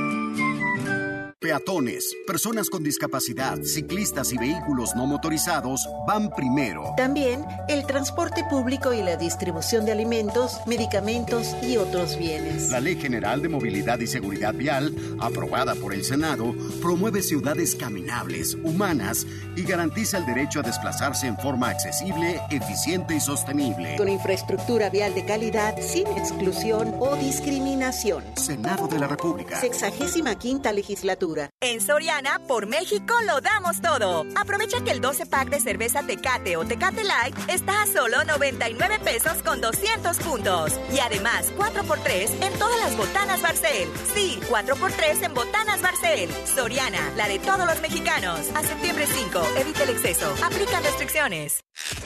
Peatones, personas con discapacidad, ciclistas y vehículos no motorizados van primero. También el transporte público y la distribución de alimentos, medicamentos y otros bienes. La Ley General de Movilidad y Seguridad Vial, aprobada por el Senado, promueve ciudades caminables, humanas y garantiza el derecho a desplazarse en forma accesible, eficiente y sostenible. Con infraestructura vial de calidad, sin exclusión o discriminación. Senado de la República. 65ª Legislatura. En Soriana, por México, lo damos todo. Aprovecha que el 12-pack de cerveza Tecate o Tecate Light está a solo 99 pesos con 200 puntos. Y además, 4x3 en todas las botanas Barcel. Sí, 4x3 en botanas Barcel. Soriana, la de todos los mexicanos. A septiembre 5, evita el exceso. Aplican restricciones.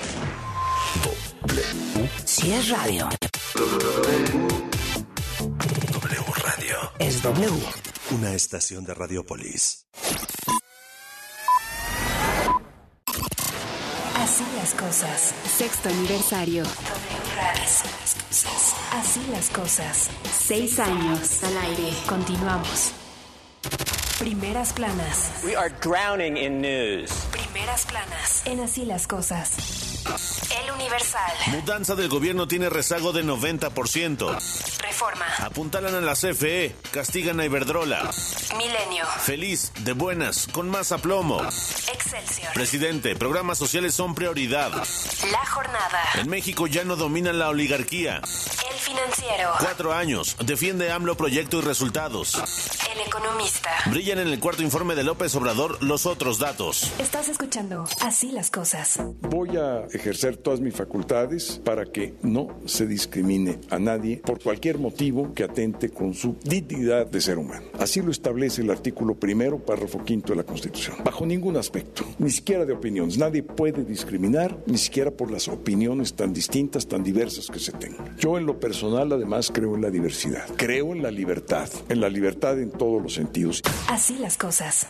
Si es radio. W Radio. Es W. Una estación de Radiopolis. Así las cosas. Sexto aniversario. Así las cosas. 6 años al aire. Continuamos. Primeras planas. We are drowning in news. Primeras planas. En Así las cosas. El Universal. Mudanza del gobierno tiene rezago de 90%. Reforma. Apuntalan a la CFE, castigan a Iberdrola. Milenio. Feliz, de buenas, con más aplomo. Excelsior. Presidente, programas sociales son prioridad. La Jornada. En México ya no dominan la oligarquía. El Financiero. 4 años, defiende AMLO proyecto y resultados. El Economista. Brillan en el cuarto informe de López Obrador los otros datos. Estás escuchando Así las cosas. Voy a ejercer todas mis facultades para que no se discrimine a nadie por cualquier motivo que atente con su dignidad de ser humano. Así lo establece el artículo 1, párrafo 5 de la Constitución. Bajo ningún aspecto, ni siquiera de opiniones. Nadie puede discriminar, ni siquiera por las opiniones tan distintas, tan diversas que se tengan. Yo en lo personal, además, creo en la diversidad. Creo en la libertad en todos los sentidos. Así las cosas.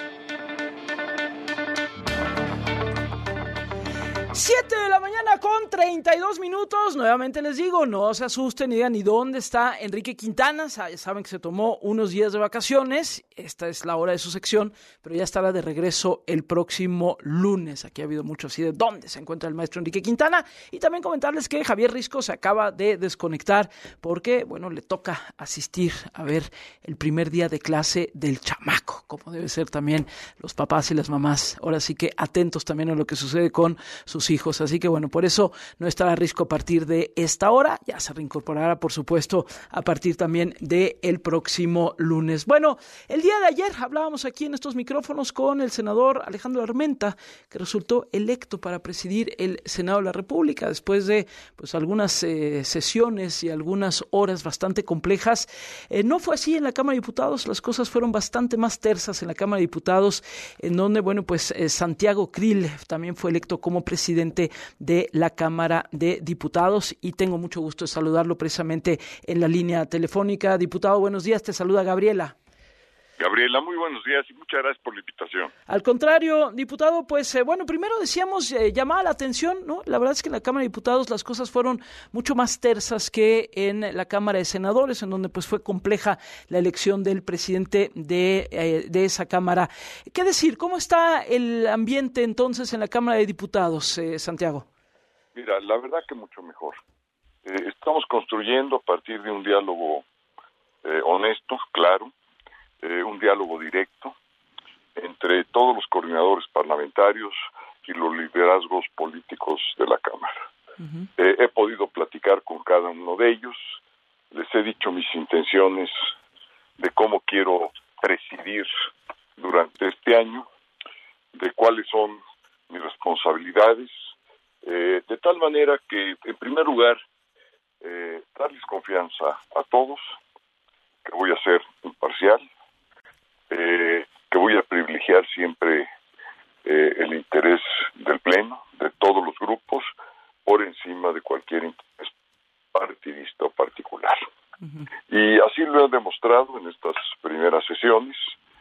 7 de la mañana con 32 minutos. Nuevamente les digo, no se asusten ni digan ni dónde está Enrique Quintana. Ya saben que se tomó unos días de vacaciones. Esta es la hora de su sección, pero ya estará de regreso el próximo lunes. Aquí ha habido mucho así de dónde se encuentra el maestro Enrique Quintana. Y también comentarles que Javier Risco se acaba de desconectar porque, bueno, le toca asistir a ver el primer día de clase del chamaco, como debe ser también los papás y las mamás. Ahora sí que atentos también a lo que sucede con sus hijos. Así que bueno, por eso no estará Risco a partir de esta hora. Ya se reincorporará, por supuesto, a partir también del próximo lunes. Bueno, el día de ayer hablábamos aquí en estos micrófonos con el senador Alejandro Armenta, que resultó electo para presidir el Senado de la República después de pues algunas sesiones y algunas horas bastante complejas. No fue así en la Cámara de Diputados. Las cosas fueron bastante más tersas en la Cámara de Diputados, en donde, bueno, pues Santiago Krill también fue electo como presidente de la Cámara de Diputados y tengo mucho gusto de saludarlo precisamente en la línea telefónica. Diputado, buenos días, te saluda Gabriela. Gabriela, muy buenos días y muchas gracias por la invitación. Al contrario, diputado, pues bueno, primero decíamos, llamaba la atención, ¿no? La verdad es que en la Cámara de Diputados las cosas fueron mucho más tersas que en la Cámara de Senadores, en donde pues fue compleja la elección del presidente de esa Cámara. ¿Qué decir? ¿Cómo está el ambiente entonces en la Cámara de Diputados, Santiago? Mira, la verdad que mucho mejor. Estamos construyendo a partir de un diálogo honesto, claro, un diálogo directo entre todos los coordinadores parlamentarios y los liderazgos políticos de la Cámara. He podido platicar con cada uno de ellos, les he dicho mis intenciones de cómo quiero presidir durante este año, de cuáles son mis responsabilidades, de tal manera que, en primer lugar, darles confianza a todos, que voy a ser imparcial, que voy a privilegiar siempre el interés del Pleno, de todos los grupos, por encima de cualquier interés partidista o particular. Y así lo he demostrado en estas primeras sesiones.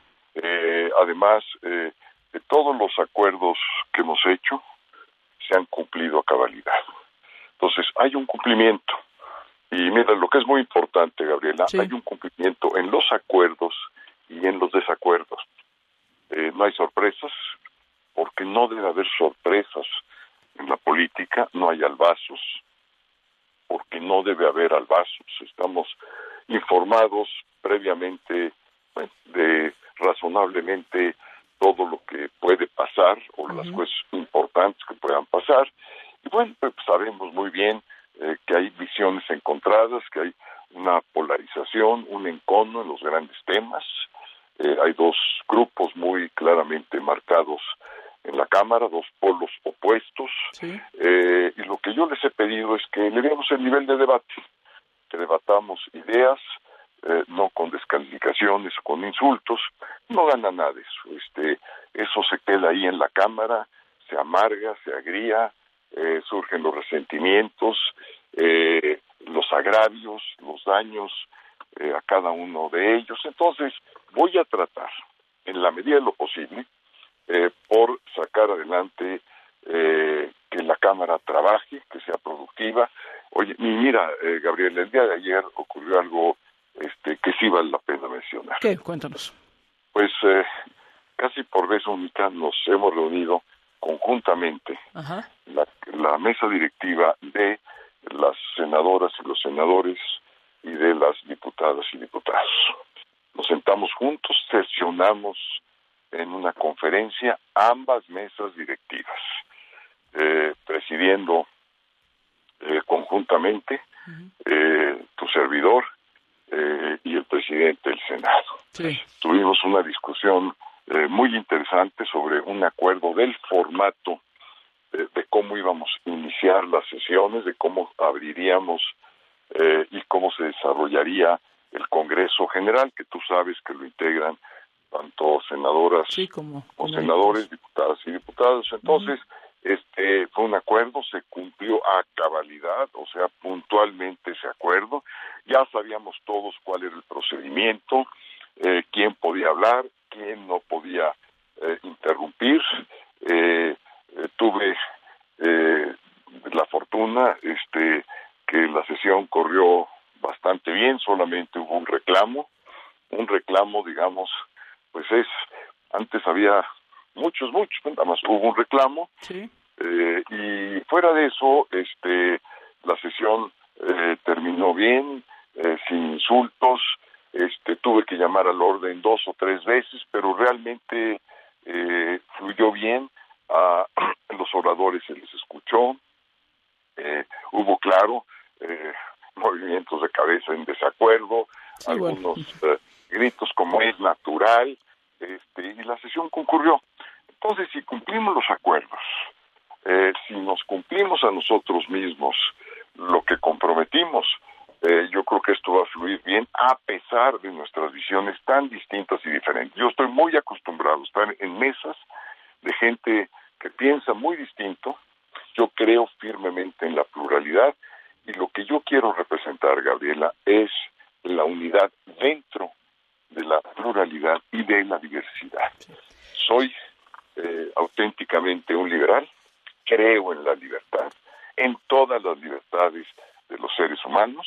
Además, de todos los acuerdos que hemos hecho, se han cumplido a cabalidad. Entonces, hay un cumplimiento. Y mira, lo que es muy importante, Gabriela, hay un cumplimiento en los acuerdos y en los desacuerdos. No hay sorpresas, porque no debe haber sorpresas en la política, no hay albazos, porque no debe haber albazos. Estamos informados previamente de razonablemente todo lo que puede pasar o las cosas importantes que puedan pasar. Y bueno, pues sabemos muy bien que hay visiones encontradas, que hay una polarización, un encono en los grandes temas. Hay dos grupos muy claramente marcados en la Cámara, dos polos opuestos. Y lo que yo les he pedido es que elevemos el nivel de debate, que debatamos ideas, no con descalificaciones o con insultos. No gana nada eso. Eso se queda ahí en la Cámara, se amarga, se agría, surgen los resentimientos, los agravios, los daños a cada uno de ellos. Entonces, voy a tratar, en la medida de lo posible, por sacar adelante que la Cámara trabaje, que sea productiva. Oye, mira, Gabriel, el día de ayer ocurrió algo que sí vale la pena mencionar. ¿Qué? Cuéntanos. Pues casi por vez única nos hemos reunido conjuntamente la mesa directiva de las senadoras y los senadores y de las diputadas y diputados. Nos sentamos juntos, sesionamos en una conferencia ambas mesas directivas, presidiendo conjuntamente tu servidor y el presidente del Senado. Tuvimos una discusión muy interesante sobre un acuerdo del formato de cómo íbamos a iniciar las sesiones, de cómo abriríamos y cómo se desarrollaría el Congreso General, que tú sabes que lo integran tanto senadoras como senadores, diputadas y diputados. Entonces, fue un acuerdo, se cumplió a cabalidad, o sea, puntualmente ese acuerdo. Ya sabíamos todos cuál era el procedimiento, quién podía hablar, quién no podía interrumpir. Tuve la fortuna que la sesión corrió bastante bien, solamente hubo un reclamo, digamos, pues antes había muchos, nada más hubo un reclamo, y fuera de eso, la sesión terminó bien, sin insultos. Tuve que llamar al orden 2 o 3 veces, pero realmente fluyó bien. A los oradores se les escuchó, hubo, claro, movimientos de cabeza en desacuerdo, algunos gritos, como es natural, y la sesión concurrió. Entonces, si cumplimos los acuerdos, si nos cumplimos a nosotros mismos lo que comprometimos, yo creo que esto va a fluir bien, a pesar de nuestras visiones tan distintas y diferentes. Yo estoy muy acostumbrado a estar en mesas de gente que piensa muy distinto. Yo creo firmemente en la pluralidad, y lo que yo quiero representar, Gabriela, es la unidad dentro de la pluralidad y de la diversidad. Soy auténticamente un liberal, creo en la libertad, en todas las libertades de los seres humanos,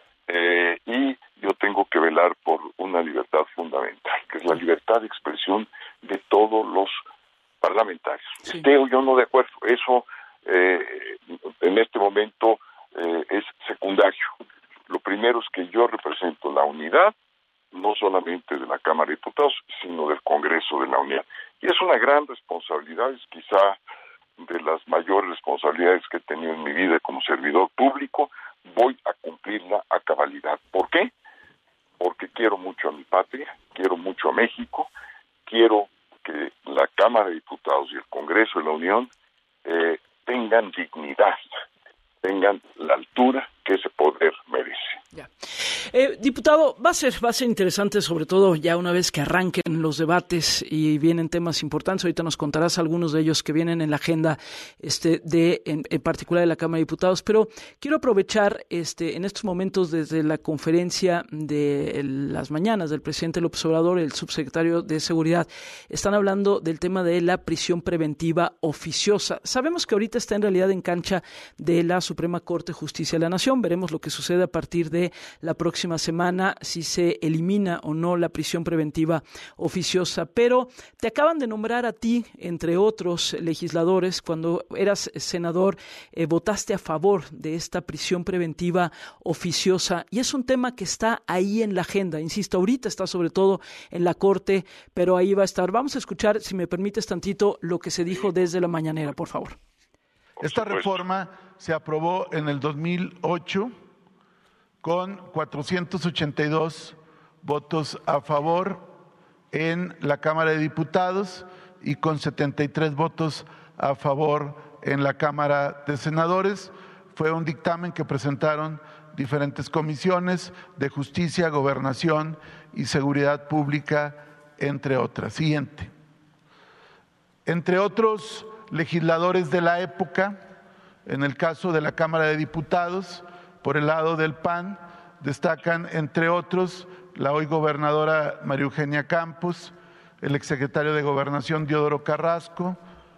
y yo tengo que velar por una libertad fundamental, que es la libertad de expresión de todos los parlamentarios. Sí. Esté o yo no de acuerdo, eso en este momento es secundario. Lo primero es que yo represento la unidad, no solamente de la Cámara de Diputados, sino del Congreso de la Unión. Y es una gran responsabilidad, es quizá de las mayores responsabilidades que he tenido en mi vida como servidor público. Voy a cumplirla a cabalidad. ¿Por qué? Porque quiero mucho a mi patria, quiero mucho a México, quiero que la Cámara de Diputados y el Congreso de la Unión tengan dignidad, tengan la altura que ese poder merece. Ya. Diputado, va a ser interesante, sobre todo ya una vez que arranquen los debates y vienen temas importantes. Ahorita nos contarás algunos de ellos que vienen en la agenda en particular de la Cámara de Diputados, pero quiero aprovechar en estos momentos desde la conferencia de las mañanas del presidente López Obrador, el subsecretario de Seguridad, están hablando del tema de la prisión preventiva oficiosa. Sabemos que ahorita está en realidad en cancha de la Suprema Corte de Justicia de la Nación. Veremos lo que sucede a partir de la próxima semana, si se elimina o no la prisión preventiva oficiosa. Pero te acaban de nombrar a ti, entre otros legisladores, cuando eras senador, votaste a favor de esta prisión preventiva oficiosa, y es un tema que está ahí en la agenda. Insisto, ahorita está sobre todo en la Corte, pero ahí va a estar. Vamos a escuchar, si me permites tantito, lo que se dijo desde la mañanera, por favor. Esta reforma se aprobó en el 2008 con 482 votos a favor en la Cámara de Diputados y con 73 votos a favor en la Cámara de Senadores. Fue un dictamen que presentaron diferentes comisiones de Justicia, Gobernación y Seguridad Pública, entre otras. Siguiente. Entre otros legisladores de la época, en el caso de la Cámara de Diputados, por el lado del PAN, destacan, entre otros, la hoy gobernadora María Eugenia Campos, el exsecretario de Gobernación Diodoro Carrasco,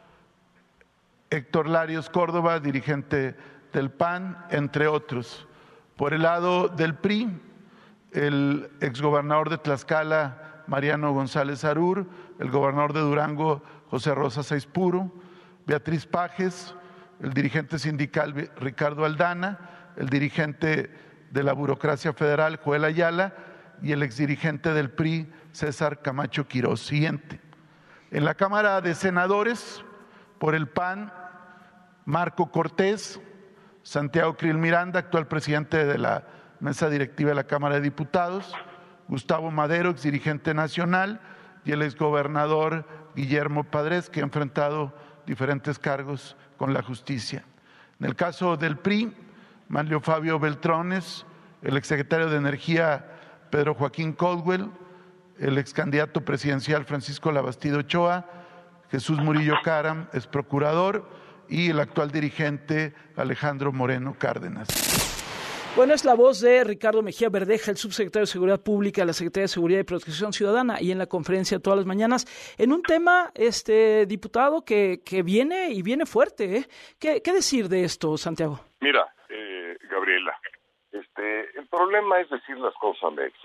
Héctor Larios Córdoba, dirigente del PAN, entre otros. Por el lado del PRI, el exgobernador de Tlaxcala, Mariano González Arur, el gobernador de Durango, José Rosa Saizpuro, Beatriz Pajes, el dirigente sindical Ricardo Aldana, el dirigente de la burocracia federal, Joel Ayala, y el exdirigente del PRI, César Camacho Quirós. Siguiente. En la Cámara de Senadores, por el PAN, Marco Cortés, Santiago Krill Miranda, actual presidente de la mesa directiva de la Cámara de Diputados, Gustavo Madero, exdirigente nacional, y el exgobernador Guillermo Padres, que ha enfrentado diferentes cargos con la justicia. En el caso del PRI, Manlio Fabio Beltrones, el exsecretario de Energía Pedro Joaquín Caldwell, el excandidato presidencial Francisco Labastida Ochoa, Jesús Murillo Caram, ex procurador, y el actual dirigente Alejandro Moreno Cárdenas. Bueno, es la voz de Ricardo Mejía Verdeja, el subsecretario de Seguridad Pública de la Secretaría de Seguridad y Protección Ciudadana, y en la conferencia todas las mañanas, en un tema, diputado, que viene y viene fuerte, ¿eh? ¿Qué decir de esto, Santiago? Mira, Gabriela, el problema es decir las cosas a medias,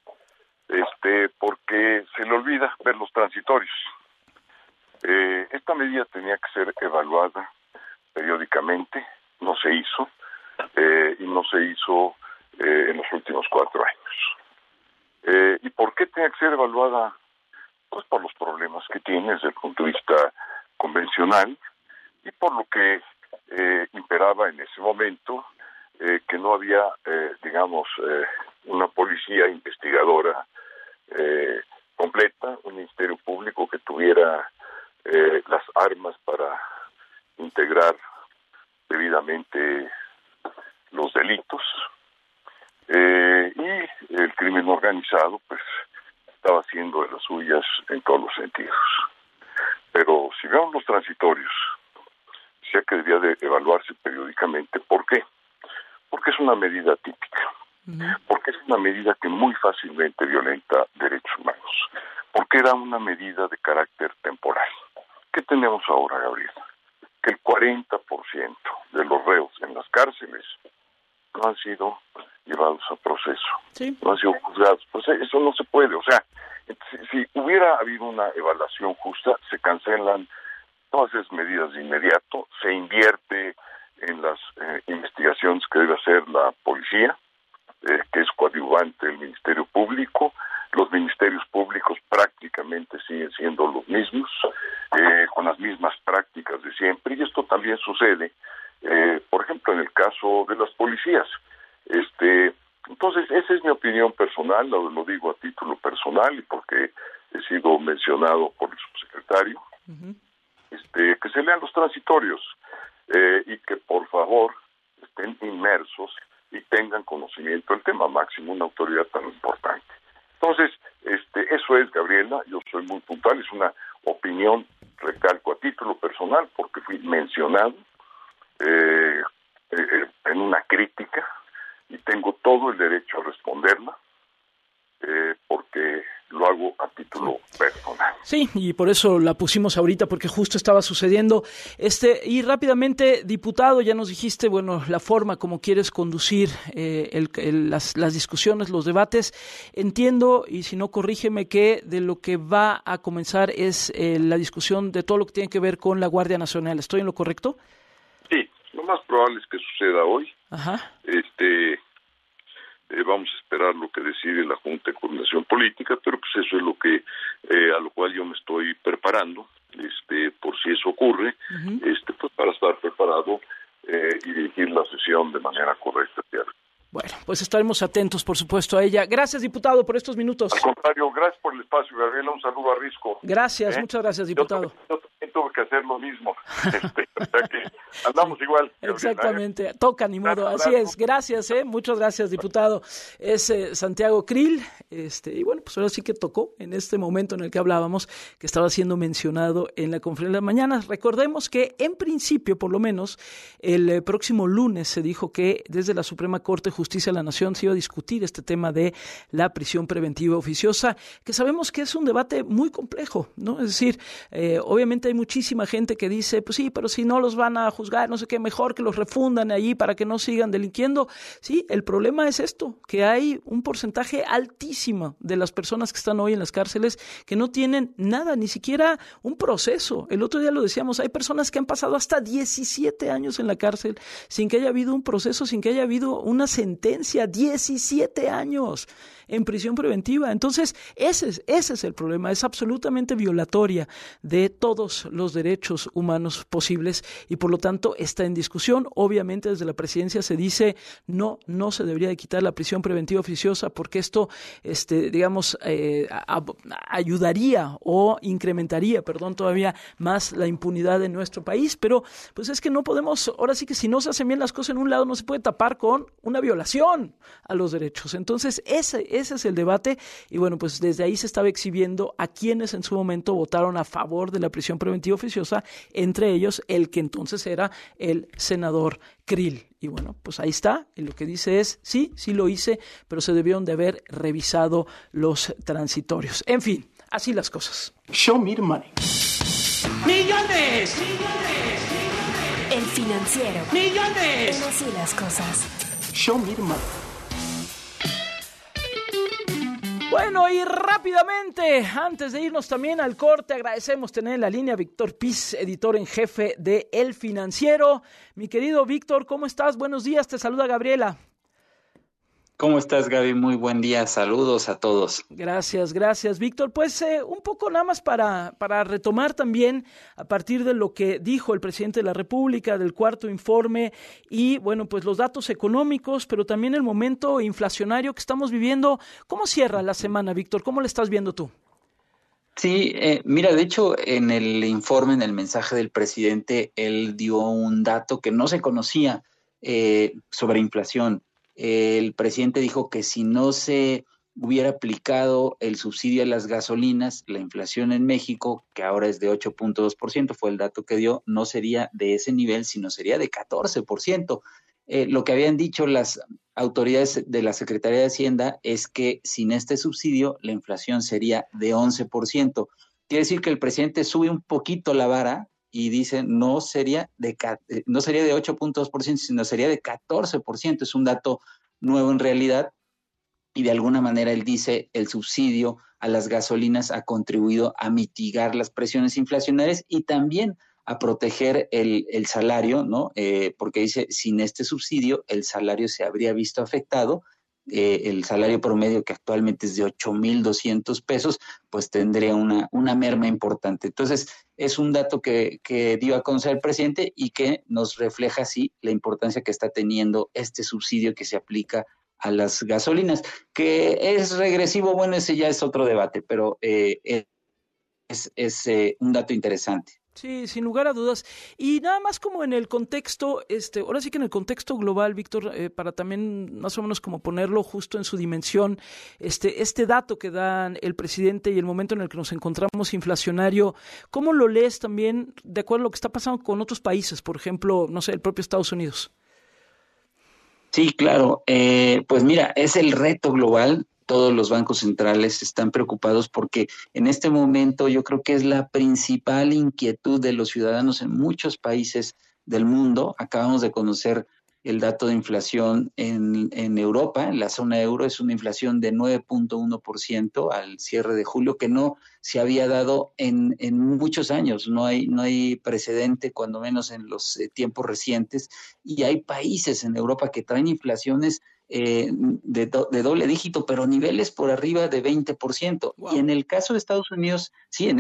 porque se le olvida ver los transitorios. Esta medida tenía que ser evaluada periódicamente, no se hizo. Y no se hizo en los últimos 4 años. ¿Y por qué tenía que ser evaluada? Pues por los problemas que tiene desde el punto de vista convencional y por lo que imperaba en ese momento, que no había, una policía investigadora completa, un ministerio público que tuviera las armas para integrar debidamente los delitos, y el crimen organizado pues estaba haciendo de las suyas en todos los sentidos. Pero si vemos los transitorios, decía que debía de evaluarse periódicamente. ¿Por qué? Porque es una medida típica. porque es una medida que muy fácilmente violenta derechos humanos, porque era una medida de carácter temporal. ¿Qué tenemos ahora, Gabriela? Que el 40% de los reos en las cárceles no han sido llevados a proceso, no han sido juzgados. Pues eso no se puede. O sea, si hubiera habido una evaluación justa, se cancelan todas esas medidas de inmediato, se invierte en las investigaciones que debe hacer la policía, que es coadyuvante del Ministerio Público. Los ministerios públicos prácticamente siguen siendo los mismos, con las mismas prácticas de siempre, y esto también sucede, por ejemplo, en el caso de las policías. Entonces, esa es mi opinión personal, lo digo a título personal y porque he sido mencionado por el subsecretario, que se lean los transitorios y que por favor estén inmersos y tengan conocimiento del tema, máximo una autoridad tan importante. Entonces, eso es, Gabriela, yo soy muy puntual, es una opinión, recalco a título personal, porque fui mencionado en una crítica y tengo todo el derecho a responderla, porque lo hago a título personal. Sí, y por eso la pusimos ahorita, porque justo estaba sucediendo. Y rápidamente, diputado, ya nos dijiste, bueno, la forma como quieres conducir las discusiones, los debates. Entiendo, y si no, corrígeme, que de lo que va a comenzar es la discusión de todo lo que tiene que ver con la Guardia Nacional. ¿Estoy en lo correcto? Sí, lo más probable es que suceda hoy. Ajá. Vamos a esperar lo que decide la Junta de Coordinación Política, pero pues eso es lo que a lo cual yo me estoy preparando, por si eso ocurre, pues para estar preparado y dirigir la sesión de manera correcta. Bueno, pues estaremos atentos, por supuesto, a ella. Gracias, diputado, por estos minutos. Al contrario, gracias por el espacio, Gabriela. Un saludo a Risco. Gracias, muchas gracias, diputado. Yo también tuve que hacer lo mismo. O sea que andamos igual. Gabriela, exactamente, toca ni modo. Así es, gracias, muchas gracias, diputado. Es Santiago Krill, y bueno, pues ahora sí que tocó en este momento en el que hablábamos, que estaba siendo mencionado en la conferencia de mañana. Recordemos que en principio, por lo menos, el próximo lunes se dijo que desde la Suprema Corte de Justicia de la Nación se iba a discutir este tema de la prisión preventiva oficiosa, que sabemos que es un debate muy complejo, ¿no? Es decir, obviamente hay muchísima gente que dice, pues sí, pero si no los van a juzgar, no sé qué, mejor que los refundan allí para que no sigan delinquiendo. Sí, el problema es esto, que hay un porcentaje altísimo de las personas que están hoy en las cárceles que no tienen nada, ni siquiera un proceso. El otro día lo decíamos, hay personas que han pasado hasta 17 años en la cárcel sin que haya habido un proceso, sin que haya habido una sentencia, 17 años en prisión preventiva. Entonces, ese es el problema, es absolutamente violatoria de todos los derechos humanos posibles y por lo tanto está en discusión. Obviamente desde la presidencia se dice no se debería de quitar la prisión preventiva oficiosa porque esto, ayudaría o incrementaría, todavía más la impunidad en nuestro país, pero pues es que no podemos, ahora sí que si no se hacen bien las cosas en un lado no se puede tapar con una violación a los derechos. Entonces ese es el debate y bueno, pues desde ahí se estaba exhibiendo a quienes en su momento votaron a favor de la prisión preventiva oficiosa, entre ellos el que entonces era el senador Krill. Y bueno, pues ahí está, y lo que dice es, sí lo hice, pero se debieron de haber revisado los transitorios. En fin, así las cosas. Show me the money. ¡Millones! El Financiero. ¡Millones! En Así las cosas. Show me the money. Bueno, y rápidamente, antes de irnos también al corte, agradecemos tener en la línea a Víctor Piz, editor en jefe de El Financiero. Mi querido Víctor, ¿cómo estás? Buenos días, te saluda Gabriela. ¿Cómo estás, Gaby? Muy buen día, saludos a todos. Gracias, Víctor. Pues un poco nada más para retomar también a partir de lo que dijo el presidente de la República, del cuarto informe y bueno, pues los datos económicos, pero también el momento inflacionario que estamos viviendo. ¿Cómo cierra la semana, Víctor? ¿Cómo le estás viendo tú? Sí, mira, de hecho, en el informe, en el mensaje del presidente, él dio un dato que no se conocía sobre inflación. El presidente dijo que si no se hubiera aplicado el subsidio a las gasolinas, la inflación en México, que ahora es de 8.2%, fue el dato que dio, no sería de ese nivel, sino sería de 14%. lo que habían dicho las autoridades de la Secretaría de Hacienda es que sin este subsidio la inflación sería de 11%. Quiere decir que el presidente sube un poquito la vara y dice no sería de 8.2%, sino sería de 14%. Es un dato nuevo en realidad, y de alguna manera él dice el subsidio a las gasolinas ha contribuido a mitigar las presiones inflacionarias y también a proteger el salario, ¿no? Porque dice, sin este subsidio el salario se habría visto afectado, el salario promedio que actualmente es de 8,200 pesos, pues tendría una merma importante. Entonces, es un dato que dio a conocer el presidente y que nos refleja, sí, la importancia que está teniendo este subsidio que se aplica a las gasolinas. Que es regresivo, bueno, ese ya es otro debate, pero es un dato interesante. Sí, sin lugar a dudas. Y nada más como en el contexto, ahora sí que en el contexto global, Víctor, para también más o menos como ponerlo justo en su dimensión, este dato que dan el presidente y el momento en el que nos encontramos inflacionario, ¿cómo lo lees también de acuerdo a lo que está pasando con otros países? Por ejemplo, no sé, el propio Estados Unidos. Sí, claro. Pues mira, es el reto global. Todos los bancos centrales están preocupados porque en este momento yo creo que es la principal inquietud de los ciudadanos en muchos países del mundo. Acabamos de conocer el dato de inflación en Europa, en la zona euro, es una inflación de 9.1% al cierre de julio, que no se había dado en muchos años. No hay precedente, cuando menos en los tiempos recientes, y hay países en Europa que traen inflaciones de doble dígito, pero niveles por arriba de 20%. Wow. Y en el caso de Estados Unidos,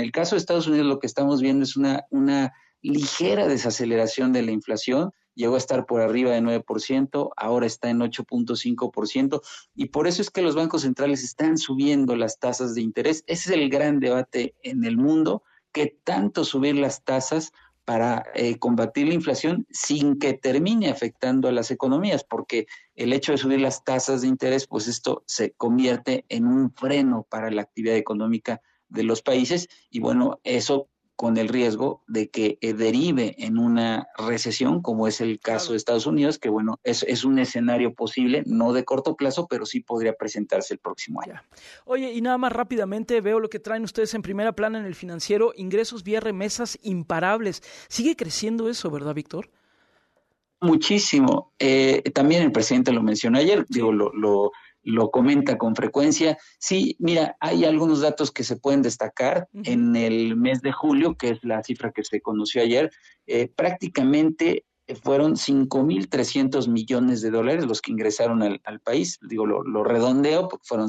lo que estamos viendo es una ligera desaceleración de la inflación. Llegó a estar por arriba de 9%, ahora está en 8.5%, y por eso es que los bancos centrales están subiendo las tasas de interés. Ese es el gran debate en el mundo, ¿qué tanto subir las tasas para combatir la inflación sin que termine afectando a las economías? Porque el hecho de subir las tasas de interés, pues esto se convierte en un freno para la actividad económica de los países, y bueno, eso con el riesgo de que derive en una recesión, como es el caso de Estados Unidos, que bueno, es un escenario posible, no de corto plazo, pero sí podría presentarse el próximo año. Oye, y nada más rápidamente, veo lo que traen ustedes en primera plana en el financiero, ingresos vía remesas imparables. Sigue creciendo eso, ¿verdad, Víctor? Muchísimo. También el presidente lo mencionó ayer, sí. Lo comenta con frecuencia. Sí, mira, hay algunos datos que se pueden destacar. Uh-huh. En el mes de julio, que es la cifra que se conoció ayer, prácticamente fueron 5,300 millones de dólares los que ingresaron al país. Lo redondeo porque fueron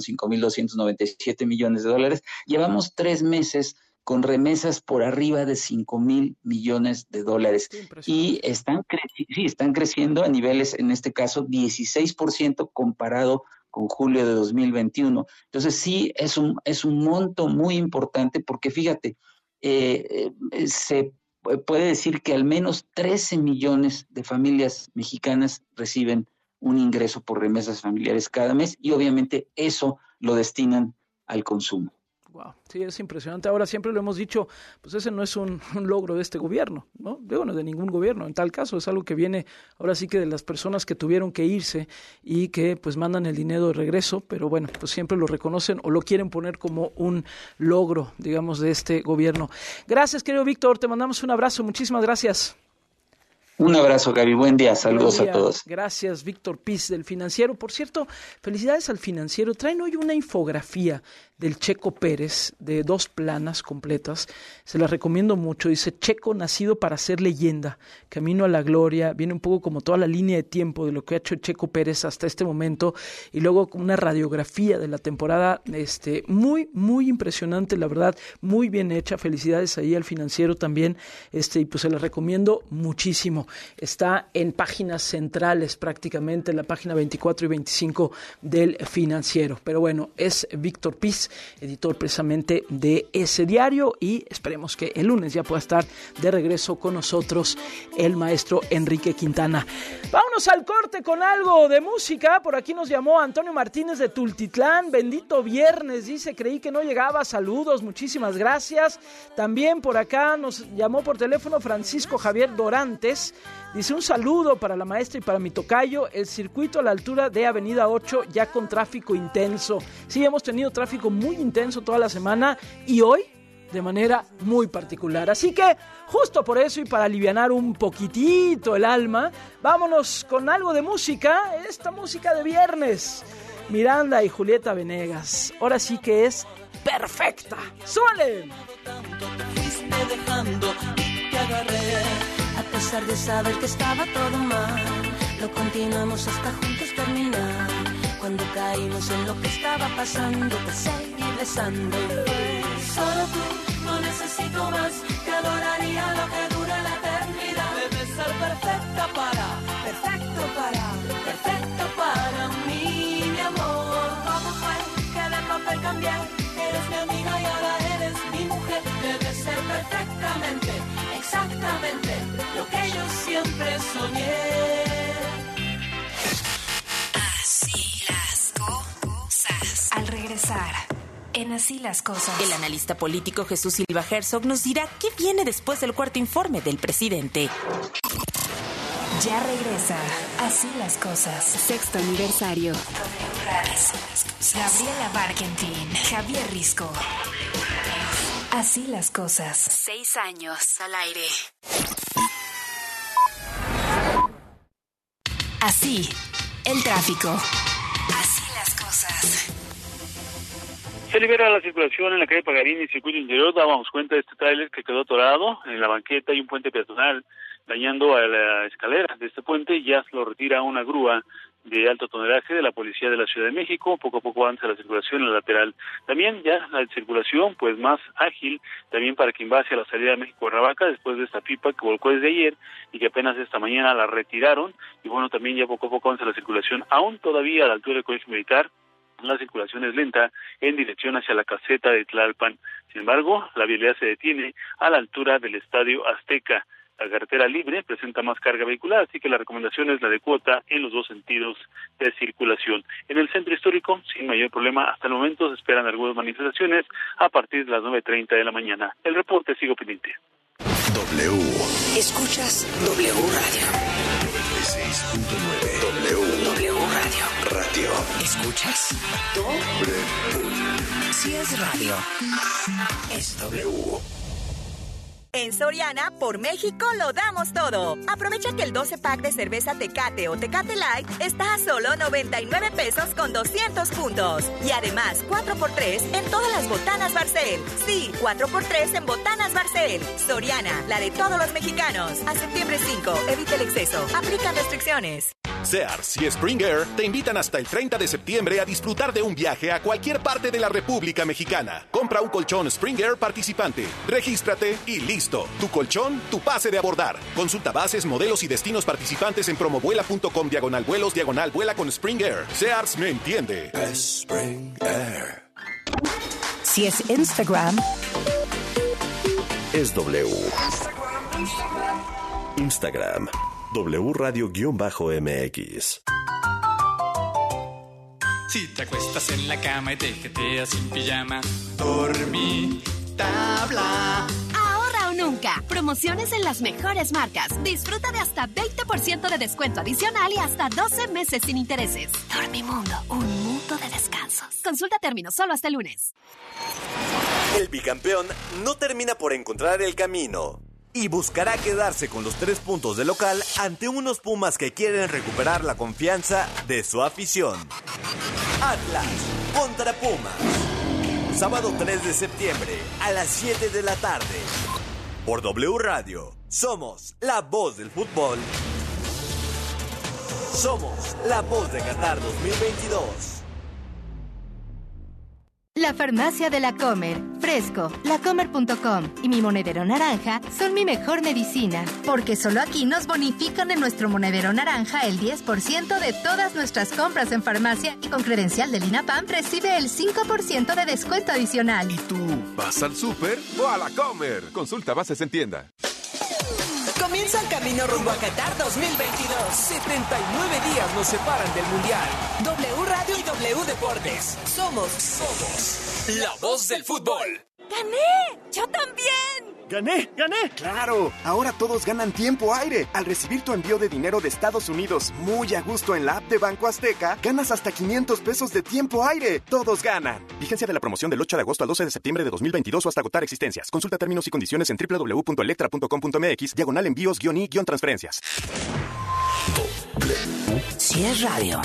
5,297 millones de dólares. Llevamos 3 meses con remesas por arriba de 5,000 millones de dólares. Y están creciendo a niveles, en este caso, 16% comparado con julio de 2021. Entonces sí, es un monto muy importante porque fíjate, se puede decir que al menos 13 millones de familias mexicanas reciben un ingreso por remesas familiares cada mes, y obviamente eso lo destinan al consumo. Wow, sí, es impresionante. Ahora, siempre lo hemos dicho, pues ese no es un logro de este gobierno, ¿no? No de ningún gobierno. En tal caso es algo que viene ahora sí que de las personas que tuvieron que irse y que pues mandan el dinero de regreso, pero bueno, pues siempre lo reconocen o lo quieren poner como un logro, digamos, de este gobierno. Gracias, querido Víctor, te mandamos un abrazo, muchísimas gracias. Un abrazo, Gaby. Buen día. Saludos a todos. Gracias, Víctor Piz, del Financiero. Por cierto, felicidades al Financiero. Traen hoy una infografía del Checo Pérez de 2 planas completas. Se las recomiendo mucho. Dice: Checo, nacido para ser leyenda, camino a la gloria. Viene un poco como toda la línea de tiempo de lo que ha hecho Checo Pérez hasta este momento. Y luego una radiografía de la temporada muy, muy impresionante, la verdad. Muy bien hecha. Felicidades ahí al Financiero también. Y pues se las recomiendo muchísimo. Está en páginas centrales prácticamente, en la página 24 y 25 del Financiero. Pero bueno, es Víctor Piz, editor precisamente de ese diario, y esperemos que el lunes ya pueda estar de regreso con nosotros el maestro Enrique Quintana. Vámonos al corte con algo de música. Por aquí nos llamó Antonio Martínez de Tultitlán. Bendito viernes, dice, creí que no llegaba. Saludos, muchísimas gracias. También por acá nos llamó por teléfono Francisco Javier Dorantes. López dice: un saludo para la maestra y para mi tocayo. El circuito a la altura de Avenida 8 ya con tráfico intenso. Sí, hemos tenido tráfico muy intenso toda la semana y hoy de manera muy particular. Así que justo por eso y para alivianar un poquitito el alma, vámonos con algo de música, esta música de viernes. Miranda y Julieta Venegas. Ahora sí que es perfecta. ¡Súbale! Te dejando y te agarré, a pesar de saber que estaba todo mal. Lo continuamos hasta juntos terminar. Cuando caímos en lo que estaba pasando, te seguí besando. Solo tú, no necesito más. Te adoraría lo que dure la eternidad. Debes ser perfecta perfecto para mí, mi amor. ¿Cómo fue que de papel cambié? Eres mi amiga y ahora eres mi mujer. Debes ser perfectamente, exactamente lo que yo siempre soñé. Así las cosas. Al regresar, en Así las cosas, el analista político Jesús Silva Herzog nos dirá qué viene después del cuarto informe del presidente. Ya regresa Así las cosas. Sexto aniversario. Gabriela Barkentin, Javier Risco. Así las cosas. 6 años al aire. Así, el tráfico. Así las cosas. Se libera la circulación en la calle Pagarini y Circuito Interior. Dábamos cuenta de este tráiler que quedó atorado en la banqueta y un puente peatonal, dañando a la escalera de este puente. Ya se lo retira una grúa de alto tonelaje de la Policía de la Ciudad de México. Poco a poco avanza la circulación en la lateral. También ya la circulación pues más ágil, también para quien va hacia la salida de México-Cuernavaca, después de esta pipa que volcó desde ayer y que apenas esta mañana la retiraron. Y bueno, también ya poco a poco avanza la circulación, aún todavía a la altura del Colegio Militar. La circulación es lenta en dirección hacia la caseta de Tlalpan. Sin embargo, la vialidad se detiene a la altura del Estadio Azteca. La carretera libre presenta más carga vehicular, así que la recomendación es la de cuota en los dos sentidos de circulación. En el centro histórico, sin mayor problema, hasta el momento se esperan algunas manifestaciones a partir de las 9:30 de la mañana. El reporte sigo pendiente. W. Escuchas W Radio. 96.9. W Radio. Radio. ¿Escuchas? W. Si es radio, es W. En Soriana, por México, lo damos todo. Aprovecha que el 12-pack de cerveza Tecate o Tecate Light está a solo 99 pesos con 200 puntos. Y además, 4x3 en todas las botanas Barcel. Sí, 4x3 en botanas Barcel. Soriana, la de todos los mexicanos. A septiembre 5, evita el exceso. Aplican restricciones. Sears y Springer te invitan hasta el 30 de septiembre a disfrutar de un viaje a cualquier parte de la República Mexicana. Compra un colchón Springer participante, regístrate y listo. Tu colchón, tu pase de abordar. Consulta bases, modelos y destinos participantes en promovuela.com/vuelos/vuela con Springer. Sears me entiende. Springer. Si es Instagram, es W. Instagram. W Radio-MX. Si te acuestas en la cama y te jeteas sin pijama, dormí, tabla. Ahorra o nunca. Promociones en las mejores marcas. Disfruta de hasta 20% de descuento adicional y hasta 12 meses sin intereses. Dormimundo, un mundo de descansos. Consulta términos solo hasta el lunes. El bicampeón no termina por encontrar el camino y buscará quedarse con los 3 puntos de local ante unos Pumas que quieren recuperar la confianza de su afición. Atlas contra Pumas. Sábado 3 de septiembre a las 7 de la tarde. Por W Radio. Somos la voz del fútbol. Somos la voz de Qatar 2022. La farmacia de La Comer, Fresco, lacomer.com y mi monedero naranja son mi mejor medicina, porque solo aquí nos bonifican en nuestro monedero naranja el 10% de todas nuestras compras en farmacia y con credencial del INAPAM recibe el 5% de descuento adicional. ¿Y tú vas al súper o a La Comer? Consulta bases en tienda. Comienza el camino rumbo a Qatar 2022. 79 días nos separan del Mundial. W Radio y W Deportes. Somos la voz del fútbol. ¡Gané! ¡Yo también! ¡Gané! ¡Claro! Ahora todos ganan tiempo aire. Al recibir tu envío de dinero de Estados Unidos muy a gusto en la app de Banco Azteca, ganas hasta 500 pesos de tiempo aire. Todos ganan. Vigencia de la promoción del 8 de agosto al 12 de septiembre de 2022 o hasta agotar existencias. Consulta términos y condiciones en www.electra.com.mx/i-transferencias. Si es radio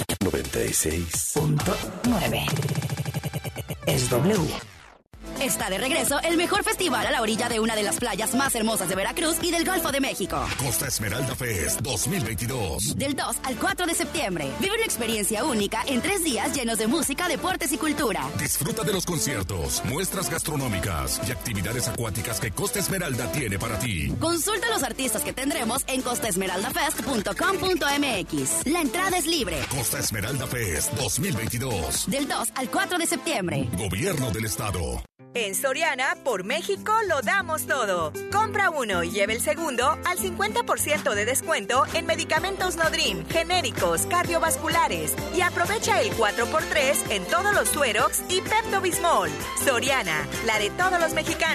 96.9 es W. Está de regreso el mejor festival a la orilla de una de las playas más hermosas de Veracruz y del Golfo de México. Costa Esmeralda Fest 2022. Del 2 al 4 de septiembre. Vive una experiencia única en 3 días llenos de música, deportes y cultura. Disfruta de los conciertos, muestras gastronómicas y actividades acuáticas que Costa Esmeralda tiene para ti. Consulta los artistas que tendremos en costaesmeraldafest.com.mx. La entrada es libre. Costa Esmeralda Fest 2022. Del 2 al 4 de septiembre. Gobierno del Estado. En Soriana, por México, lo damos todo. Compra uno y lleve el segundo al 50% de descuento en medicamentos Nodrim, genéricos, cardiovasculares. Y aprovecha el 4x3 en todos los Suerox y Pepto-Bismol. Soriana, la de todos los mexicanos.